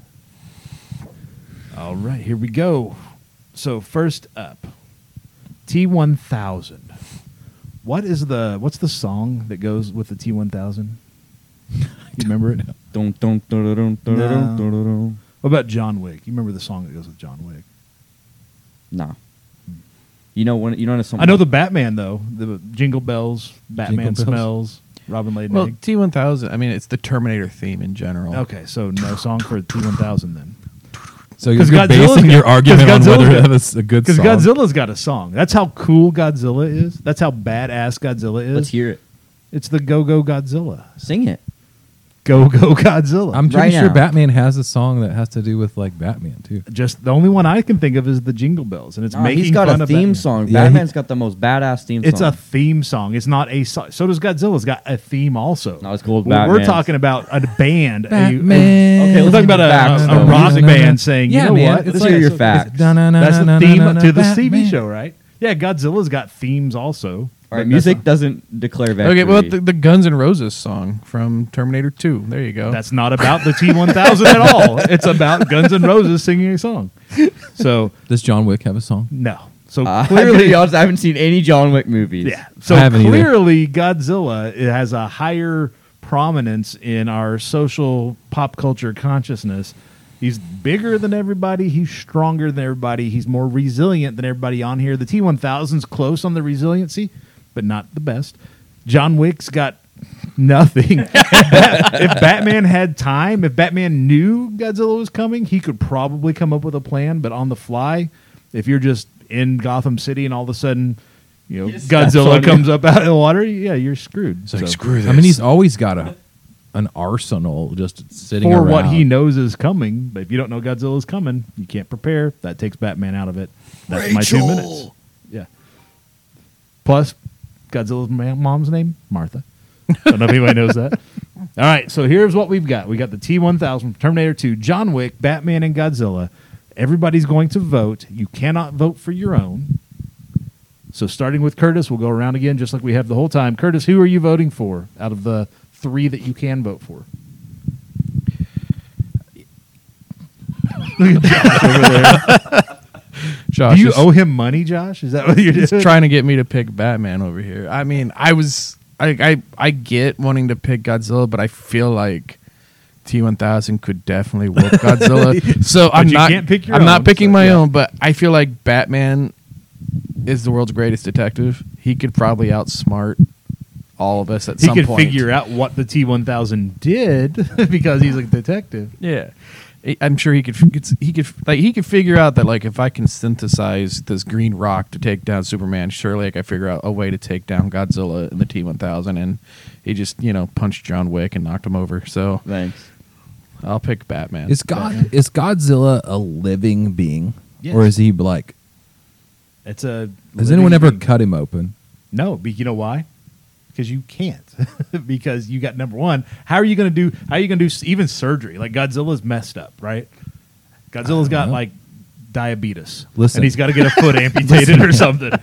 [SPEAKER 1] All right, here we go. So first up, T one thousand. What is the what's the song that goes with the T one thousand? You remember it?
[SPEAKER 3] Dun, dun, dun, dun, dun, dun,
[SPEAKER 1] No.
[SPEAKER 3] dun, dun, dun.
[SPEAKER 1] What about John Wick? You remember the song that goes with John Wick?
[SPEAKER 3] Nah. You know when you know something.
[SPEAKER 1] I know the Batman though. The Jingle Bells, Batman
[SPEAKER 2] Jingle Bells.
[SPEAKER 1] Smells, Robin laid an
[SPEAKER 4] Well,
[SPEAKER 1] egg.
[SPEAKER 4] T one thousand. I mean, it's the Terminator theme in general.
[SPEAKER 1] Okay, so no song for T one thousand then.
[SPEAKER 2] So you're
[SPEAKER 1] 'Cause Godzilla's
[SPEAKER 2] basing
[SPEAKER 1] got-
[SPEAKER 2] your
[SPEAKER 1] 'cause
[SPEAKER 2] argument on
[SPEAKER 1] Godzilla's
[SPEAKER 2] whether
[SPEAKER 1] got-
[SPEAKER 2] that's a good
[SPEAKER 1] Because
[SPEAKER 2] song.
[SPEAKER 1] Godzilla's got a song. That's how cool Godzilla is. That's how badass Godzilla is.
[SPEAKER 3] Let's hear it.
[SPEAKER 1] It's the Go Go Godzilla.
[SPEAKER 3] Sing it.
[SPEAKER 1] Go Go Godzilla.
[SPEAKER 2] I'm
[SPEAKER 3] Right
[SPEAKER 2] pretty sure
[SPEAKER 3] now.
[SPEAKER 2] Batman has a song that has to do with like Batman too.
[SPEAKER 1] Just the only one I can think of is the Jingle Bells, and it's
[SPEAKER 3] Nah,
[SPEAKER 1] making
[SPEAKER 3] he's got
[SPEAKER 1] fun
[SPEAKER 3] a
[SPEAKER 1] of
[SPEAKER 3] theme
[SPEAKER 1] Batman.
[SPEAKER 3] song.
[SPEAKER 2] Yeah, he-
[SPEAKER 3] Batman's got the most badass theme
[SPEAKER 1] It's
[SPEAKER 3] song.
[SPEAKER 1] a theme song. It's not a song. So does Godzilla's got a theme also.
[SPEAKER 3] Not as cool as
[SPEAKER 1] Well, We're
[SPEAKER 3] Batman's.
[SPEAKER 1] talking about a band. a-
[SPEAKER 2] Batman.
[SPEAKER 1] okay, we're talking about a,
[SPEAKER 3] Facts,
[SPEAKER 1] a, a
[SPEAKER 3] though.
[SPEAKER 1] rock
[SPEAKER 2] No, no, no.
[SPEAKER 1] band saying,
[SPEAKER 2] Yeah,
[SPEAKER 1] you know
[SPEAKER 2] man,
[SPEAKER 1] what?
[SPEAKER 2] it's
[SPEAKER 1] This
[SPEAKER 3] like-
[SPEAKER 1] is-
[SPEAKER 3] your facts.
[SPEAKER 1] That's the theme to the T V
[SPEAKER 2] Batman.
[SPEAKER 1] show, right? Yeah, Godzilla's got themes also.
[SPEAKER 3] All right,
[SPEAKER 1] But
[SPEAKER 3] music
[SPEAKER 1] that's
[SPEAKER 3] doesn't declare victory.
[SPEAKER 4] Okay, well, the, the Guns N' Roses song from Terminator two. There you go.
[SPEAKER 1] not, that's not about the T one thousand at all. It's about Guns N' Roses singing a song. So,
[SPEAKER 2] Does John Wick have a song?
[SPEAKER 1] no. So
[SPEAKER 3] Uh,
[SPEAKER 1] clearly,
[SPEAKER 3] to be honest, I haven't seen any John Wick movies.
[SPEAKER 1] yeah. So
[SPEAKER 2] I haven't either.
[SPEAKER 1] clearly, Godzilla it has a higher prominence in our social pop culture consciousness. He's bigger than everybody. He's stronger than everybody. He's more resilient than everybody on here. The T one thousand's close on the resiliency, but not the best. John Wick's got nothing. if, Bat- if Batman had time, if Batman knew Godzilla was coming, he could probably come up with a plan. But on the fly, if you're just in Gotham City and all of a sudden, you know,
[SPEAKER 3] He just steps
[SPEAKER 1] Godzilla
[SPEAKER 3] on
[SPEAKER 1] comes up out of the water, yeah, you're screwed.
[SPEAKER 4] It's like,
[SPEAKER 1] So,
[SPEAKER 4] screw this.
[SPEAKER 2] I mean, he's always got a an arsenal just sitting
[SPEAKER 1] for
[SPEAKER 2] around.
[SPEAKER 1] what he knows is coming. But if you don't know Godzilla's coming, you can't prepare. That takes Batman out of it. That's my two minutes. Yeah. Plus, Godzilla's ma- mom's name Martha. Don't know if anybody knows that. All right, so here's what we've got. We got the T one thousand from Terminator two, John Wick, Batman, and Godzilla. Everybody's going to vote. You cannot vote for your own. So starting with Curtis, we'll go around again just like we have the whole time. Curtis, who are you voting for out of the three that you can vote for? Look at Josh over there.
[SPEAKER 4] Josh
[SPEAKER 1] Do you
[SPEAKER 4] is-
[SPEAKER 1] owe him money, Josh? Is that what you're
[SPEAKER 4] He's
[SPEAKER 1] doing?
[SPEAKER 4] trying to get me to pick Batman over here. I mean, I was I I I get wanting to pick Godzilla, but I feel like T one thousand could definitely whoop Godzilla. So
[SPEAKER 1] But
[SPEAKER 4] I'm
[SPEAKER 1] you
[SPEAKER 4] not
[SPEAKER 1] can't pick your
[SPEAKER 4] I'm
[SPEAKER 1] own,
[SPEAKER 4] not picking
[SPEAKER 1] so,
[SPEAKER 4] my
[SPEAKER 1] yeah.
[SPEAKER 4] own, but I feel like Batman is the world's greatest detective. He could probably outsmart all of us at
[SPEAKER 1] He
[SPEAKER 4] some
[SPEAKER 1] could
[SPEAKER 4] point.
[SPEAKER 1] figure out what the T one thousand did because he's a detective.
[SPEAKER 4] Yeah. I- I'm sure he could it's- he could like he could figure out that like if I can synthesize this green rock to take down Superman, surely I can figure out a way to take down Godzilla in the T one thousand, and he just, you know, punched John Wick and knocked him over. So
[SPEAKER 3] Thanks.
[SPEAKER 4] I'll pick Batman.
[SPEAKER 2] Is God is Godzilla a living being,
[SPEAKER 1] Yes.
[SPEAKER 2] or is he like?
[SPEAKER 1] It's a.
[SPEAKER 2] Has anyone ever
[SPEAKER 1] living thing.
[SPEAKER 2] cut him open?
[SPEAKER 1] No, but you know why? Because you can't. Because you got number one. How are you going to do? How are you going to do s- even surgery? Like Godzilla's messed up, right? Godzilla's got
[SPEAKER 2] know.
[SPEAKER 1] like diabetes,
[SPEAKER 2] Listen.
[SPEAKER 1] and he's got to get a foot amputated or something.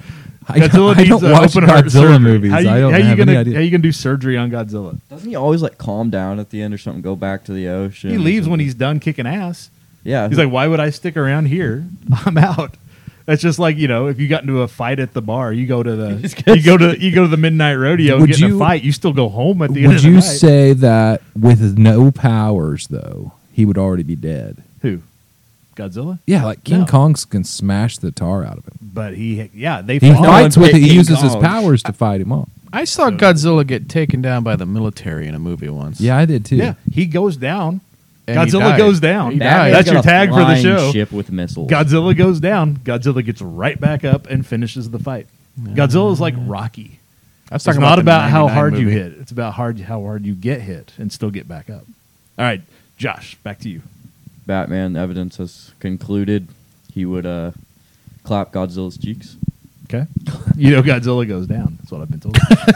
[SPEAKER 2] I,
[SPEAKER 1] Godzilla
[SPEAKER 2] I
[SPEAKER 1] needs
[SPEAKER 2] don't
[SPEAKER 1] a
[SPEAKER 2] watch
[SPEAKER 1] open heart
[SPEAKER 2] Godzilla
[SPEAKER 1] surgery.
[SPEAKER 2] movies.
[SPEAKER 1] How you,
[SPEAKER 2] I don't
[SPEAKER 1] how you
[SPEAKER 2] have
[SPEAKER 1] gonna,
[SPEAKER 2] any idea.
[SPEAKER 1] How you gonna do surgery on Godzilla?
[SPEAKER 3] Doesn't he always like calm down at the end or something? Go back to the ocean.
[SPEAKER 1] He
[SPEAKER 3] or
[SPEAKER 1] leaves when
[SPEAKER 3] something?
[SPEAKER 1] he's done kicking ass.
[SPEAKER 3] Yeah.
[SPEAKER 1] He's like, why would I stick around here? I'm out. That's just like, you know, if you got into a fight at the bar, you go to the you go to you go to the midnight rodeo and
[SPEAKER 2] Would
[SPEAKER 1] get in a
[SPEAKER 2] you-
[SPEAKER 1] fight. You still go home at the end
[SPEAKER 2] Would
[SPEAKER 1] of the
[SPEAKER 2] you
[SPEAKER 1] night.
[SPEAKER 2] say that with no powers, though, he would already be dead?
[SPEAKER 1] Who? Godzilla?
[SPEAKER 2] Yeah, like King
[SPEAKER 1] No.
[SPEAKER 2] Kong can smash the tar out of him.
[SPEAKER 1] But he, yeah, they
[SPEAKER 2] He
[SPEAKER 1] fought.
[SPEAKER 2] fights with it. He
[SPEAKER 3] King
[SPEAKER 2] uses his
[SPEAKER 3] Kong.
[SPEAKER 2] powers to fight him off.
[SPEAKER 4] I saw Godzilla get taken down by the military in a movie once.
[SPEAKER 2] Yeah, I did too.
[SPEAKER 1] Yeah, he goes down.
[SPEAKER 4] And he
[SPEAKER 1] Godzilla
[SPEAKER 4] died.
[SPEAKER 1] goes down.
[SPEAKER 4] He
[SPEAKER 3] Batman's
[SPEAKER 4] died.
[SPEAKER 1] That's
[SPEAKER 3] got
[SPEAKER 1] your
[SPEAKER 3] a
[SPEAKER 1] tag for the
[SPEAKER 3] flying
[SPEAKER 1] show.
[SPEAKER 3] Ship with missiles.
[SPEAKER 1] Godzilla goes down. Godzilla gets right back up and finishes the fight. Godzilla is like Rocky.
[SPEAKER 4] I was
[SPEAKER 1] It's
[SPEAKER 4] talking
[SPEAKER 1] not
[SPEAKER 4] the
[SPEAKER 1] about how
[SPEAKER 4] ninety-nine
[SPEAKER 1] hard you
[SPEAKER 4] movie.
[SPEAKER 1] hit. It's about hard how hard you get hit and still get back up. All right, Josh, back to you.
[SPEAKER 3] Batman evidence has concluded he would uh, clap Godzilla's cheeks.
[SPEAKER 1] Okay. You know Godzilla goes down. That's what I've been told.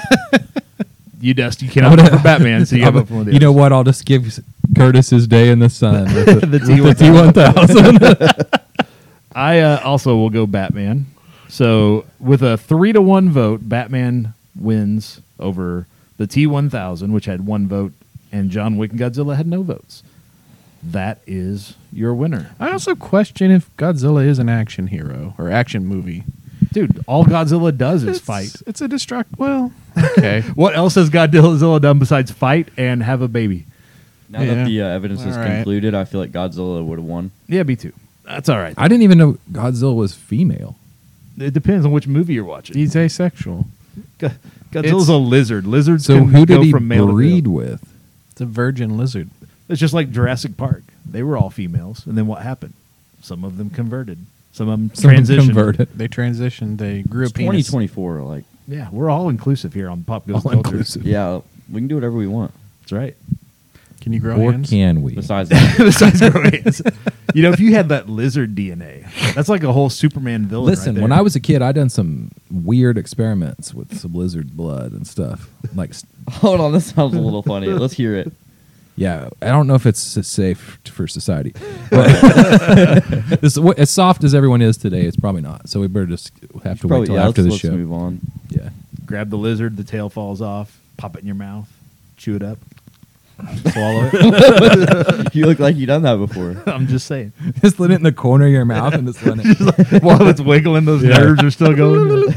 [SPEAKER 1] You dust. You cannot
[SPEAKER 2] I'm
[SPEAKER 1] vote
[SPEAKER 2] gonna-
[SPEAKER 1] for Batman, so you have
[SPEAKER 2] I'm-
[SPEAKER 1] up for one of the
[SPEAKER 2] You know
[SPEAKER 1] others.
[SPEAKER 2] what? I'll just give Curtis his day in the sun with the,
[SPEAKER 1] The
[SPEAKER 2] with the T one thousand.
[SPEAKER 1] I uh, also will go Batman. So with a three to one vote, Batman wins over the T one thousand, which had one vote, and John Wick and Godzilla had no votes. That is your winner.
[SPEAKER 4] I also question if Godzilla is an action hero or action movie.
[SPEAKER 1] Dude, all Godzilla does is
[SPEAKER 4] It's-
[SPEAKER 1] fight.
[SPEAKER 4] It's a destruct. Well, okay.
[SPEAKER 1] What else has Godzilla done besides fight and have a baby?
[SPEAKER 3] Now
[SPEAKER 4] Yeah.
[SPEAKER 3] that the uh, evidence is
[SPEAKER 4] All right.
[SPEAKER 3] concluded, I feel like Godzilla would have won.
[SPEAKER 1] Yeah, me too. That's all right.
[SPEAKER 2] I didn't even know Godzilla was female.
[SPEAKER 1] It depends on which movie you're watching.
[SPEAKER 4] He's asexual.
[SPEAKER 1] Go- Godzilla's
[SPEAKER 4] It's-
[SPEAKER 1] a lizard. Lizards
[SPEAKER 2] So
[SPEAKER 1] can
[SPEAKER 2] who
[SPEAKER 1] go
[SPEAKER 2] did he
[SPEAKER 1] from male
[SPEAKER 2] breed
[SPEAKER 1] to male.
[SPEAKER 2] with?
[SPEAKER 4] It's a virgin lizard.
[SPEAKER 1] It's just like Jurassic Park. They were all females, and then what happened? Some of them converted. Some of them
[SPEAKER 2] Some
[SPEAKER 1] transitioned.
[SPEAKER 2] converted.
[SPEAKER 4] They transitioned. They grew
[SPEAKER 3] It's
[SPEAKER 4] a penis.
[SPEAKER 3] twenty twenty-four. Like,
[SPEAKER 1] Yeah, we're all inclusive here on Pop Goes
[SPEAKER 2] All
[SPEAKER 1] Culture.
[SPEAKER 2] inclusive.
[SPEAKER 3] yeah, we can do whatever we want.
[SPEAKER 1] That's right.
[SPEAKER 4] Can you grow
[SPEAKER 2] Or
[SPEAKER 4] hands?
[SPEAKER 2] can we?
[SPEAKER 3] Besides that,
[SPEAKER 1] Besides growing hands. You know, if you had that lizard D N A, that's like a whole Superman villain.
[SPEAKER 2] Listen,
[SPEAKER 1] right
[SPEAKER 2] when
[SPEAKER 1] there.
[SPEAKER 2] I was a kid, I done some weird experiments with some lizard blood and stuff. Like, s-
[SPEAKER 3] hold on, this sounds a little funny. Let's hear it.
[SPEAKER 2] yeah, I don't know if it's s- safe t- for society. But this, wh- as soft as everyone is today, it's probably not. So we better just have to wait
[SPEAKER 3] Probably,
[SPEAKER 2] till
[SPEAKER 3] yeah,
[SPEAKER 2] after
[SPEAKER 3] let's,
[SPEAKER 2] the
[SPEAKER 3] let's
[SPEAKER 2] show.
[SPEAKER 3] move on.
[SPEAKER 2] Yeah,
[SPEAKER 1] grab the lizard, the tail falls off, pop it in your mouth, chew it up, swallow it.
[SPEAKER 3] You look like you've done that before.
[SPEAKER 1] I'm just saying.
[SPEAKER 2] just let it in the corner of your mouth and just let it.
[SPEAKER 1] While it's wiggling, those
[SPEAKER 2] Yeah.
[SPEAKER 1] nerves are still going.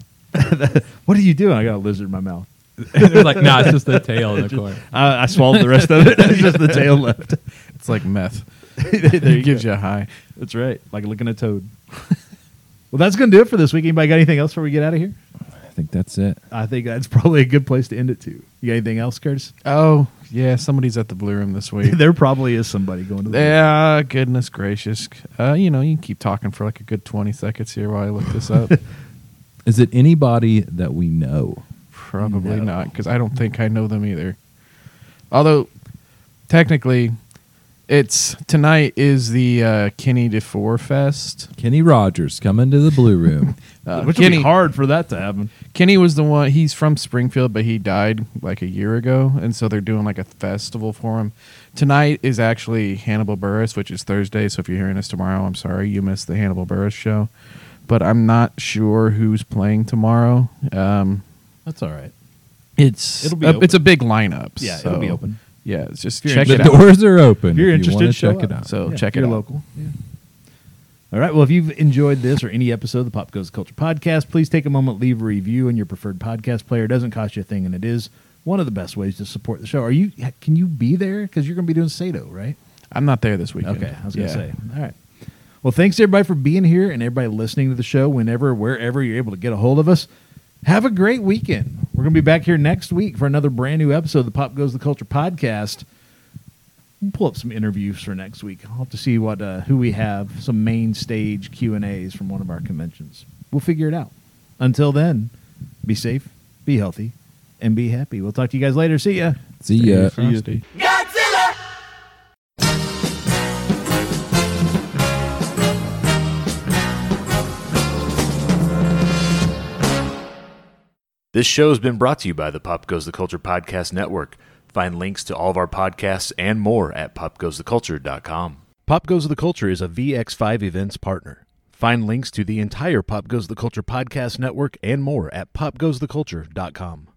[SPEAKER 1] What are you doing? I got a lizard in my mouth.
[SPEAKER 2] They're like, nah, it's just the tail in the corner.
[SPEAKER 1] I, I swallowed the rest of it. It's just the tail left.
[SPEAKER 4] It's like meth.
[SPEAKER 1] There
[SPEAKER 4] It
[SPEAKER 1] you
[SPEAKER 4] gives
[SPEAKER 1] go.
[SPEAKER 4] you a high.
[SPEAKER 1] That's right. Like licking a toad. Well, that's going to do it for this week. Anybody got anything else before we get out of here?
[SPEAKER 2] I think that's it.
[SPEAKER 1] I think that's probably a good place to end it, too. You got anything else, Curtis?
[SPEAKER 4] Oh, yeah. Somebody's at the Blue Room this week.
[SPEAKER 1] There probably is somebody going to the
[SPEAKER 4] Yeah, goodness gracious. Uh, you know, you can keep talking for like a good twenty seconds here while I look this up.
[SPEAKER 2] Is it anybody that we know?
[SPEAKER 4] Probably
[SPEAKER 1] No.
[SPEAKER 4] not, because I don't think I know them either. Although, technically, it's tonight is the uh, Kenny DeFore Fest.
[SPEAKER 2] Kenny Rogers coming to the Blue Room.
[SPEAKER 4] Uh,
[SPEAKER 1] Which would
[SPEAKER 4] Kenny,
[SPEAKER 1] be hard for that to happen.
[SPEAKER 4] Kenny was the one. He's from Springfield, but he died like a year ago, and so they're doing like a festival for him. Tonight is actually Hannibal Buress, which is Thursday. So if you're hearing this tomorrow, I'm sorry you missed the Hannibal Buress show. But I'm not sure who's playing tomorrow. Um,
[SPEAKER 1] That's all right.
[SPEAKER 4] it's
[SPEAKER 1] It'll be
[SPEAKER 4] a,
[SPEAKER 1] open.
[SPEAKER 4] it's a big lineup.
[SPEAKER 1] Yeah,
[SPEAKER 4] so,
[SPEAKER 1] it'll be open.
[SPEAKER 4] Yeah, it's just
[SPEAKER 1] If you're
[SPEAKER 4] check
[SPEAKER 2] the
[SPEAKER 4] it out.
[SPEAKER 2] doors are open.
[SPEAKER 1] If you're
[SPEAKER 2] you
[SPEAKER 1] interested,
[SPEAKER 2] wanna
[SPEAKER 1] show
[SPEAKER 2] check it
[SPEAKER 1] up.
[SPEAKER 2] out.
[SPEAKER 4] So
[SPEAKER 1] Yeah,
[SPEAKER 4] check
[SPEAKER 1] if
[SPEAKER 4] it
[SPEAKER 1] you're
[SPEAKER 4] out.
[SPEAKER 1] local. Yeah. All right. Well, if you've enjoyed this or any episode of the Pop Goes Culture podcast, please take a moment, leave a review in your preferred podcast player. It doesn't cost you a thing, and it is one of the best ways to support the show. Are you? Can you be there? Because you're going to be doing Sato, right?
[SPEAKER 4] I'm not there this weekend.
[SPEAKER 1] Okay, I was going to
[SPEAKER 4] Yeah.
[SPEAKER 1] say. All right. Well, thanks everybody for being here and everybody listening to the show whenever, wherever you're able to get a hold of us. Have a great weekend. We're going to be back here next week for another brand new episode of the Pop Goes the Culture podcast. We'll pull up some interviews for next week. I'll have to see what uh, who we have, some main stage Q and A's from one of our conventions. We'll figure it out. Until then, be safe, be healthy, and be happy. We'll talk to you guys later. See ya.
[SPEAKER 2] See ya.
[SPEAKER 4] Frosty.
[SPEAKER 11] This show has been brought to you by the Pop Goes the Culture Podcast Network. Find links to all of our podcasts and more at pop goes the culture dot com. Pop Goes the Culture is a V X five Events partner.
[SPEAKER 1] Find links to the entire Pop Goes the Culture podcast network and more at pop goes the culture dot com.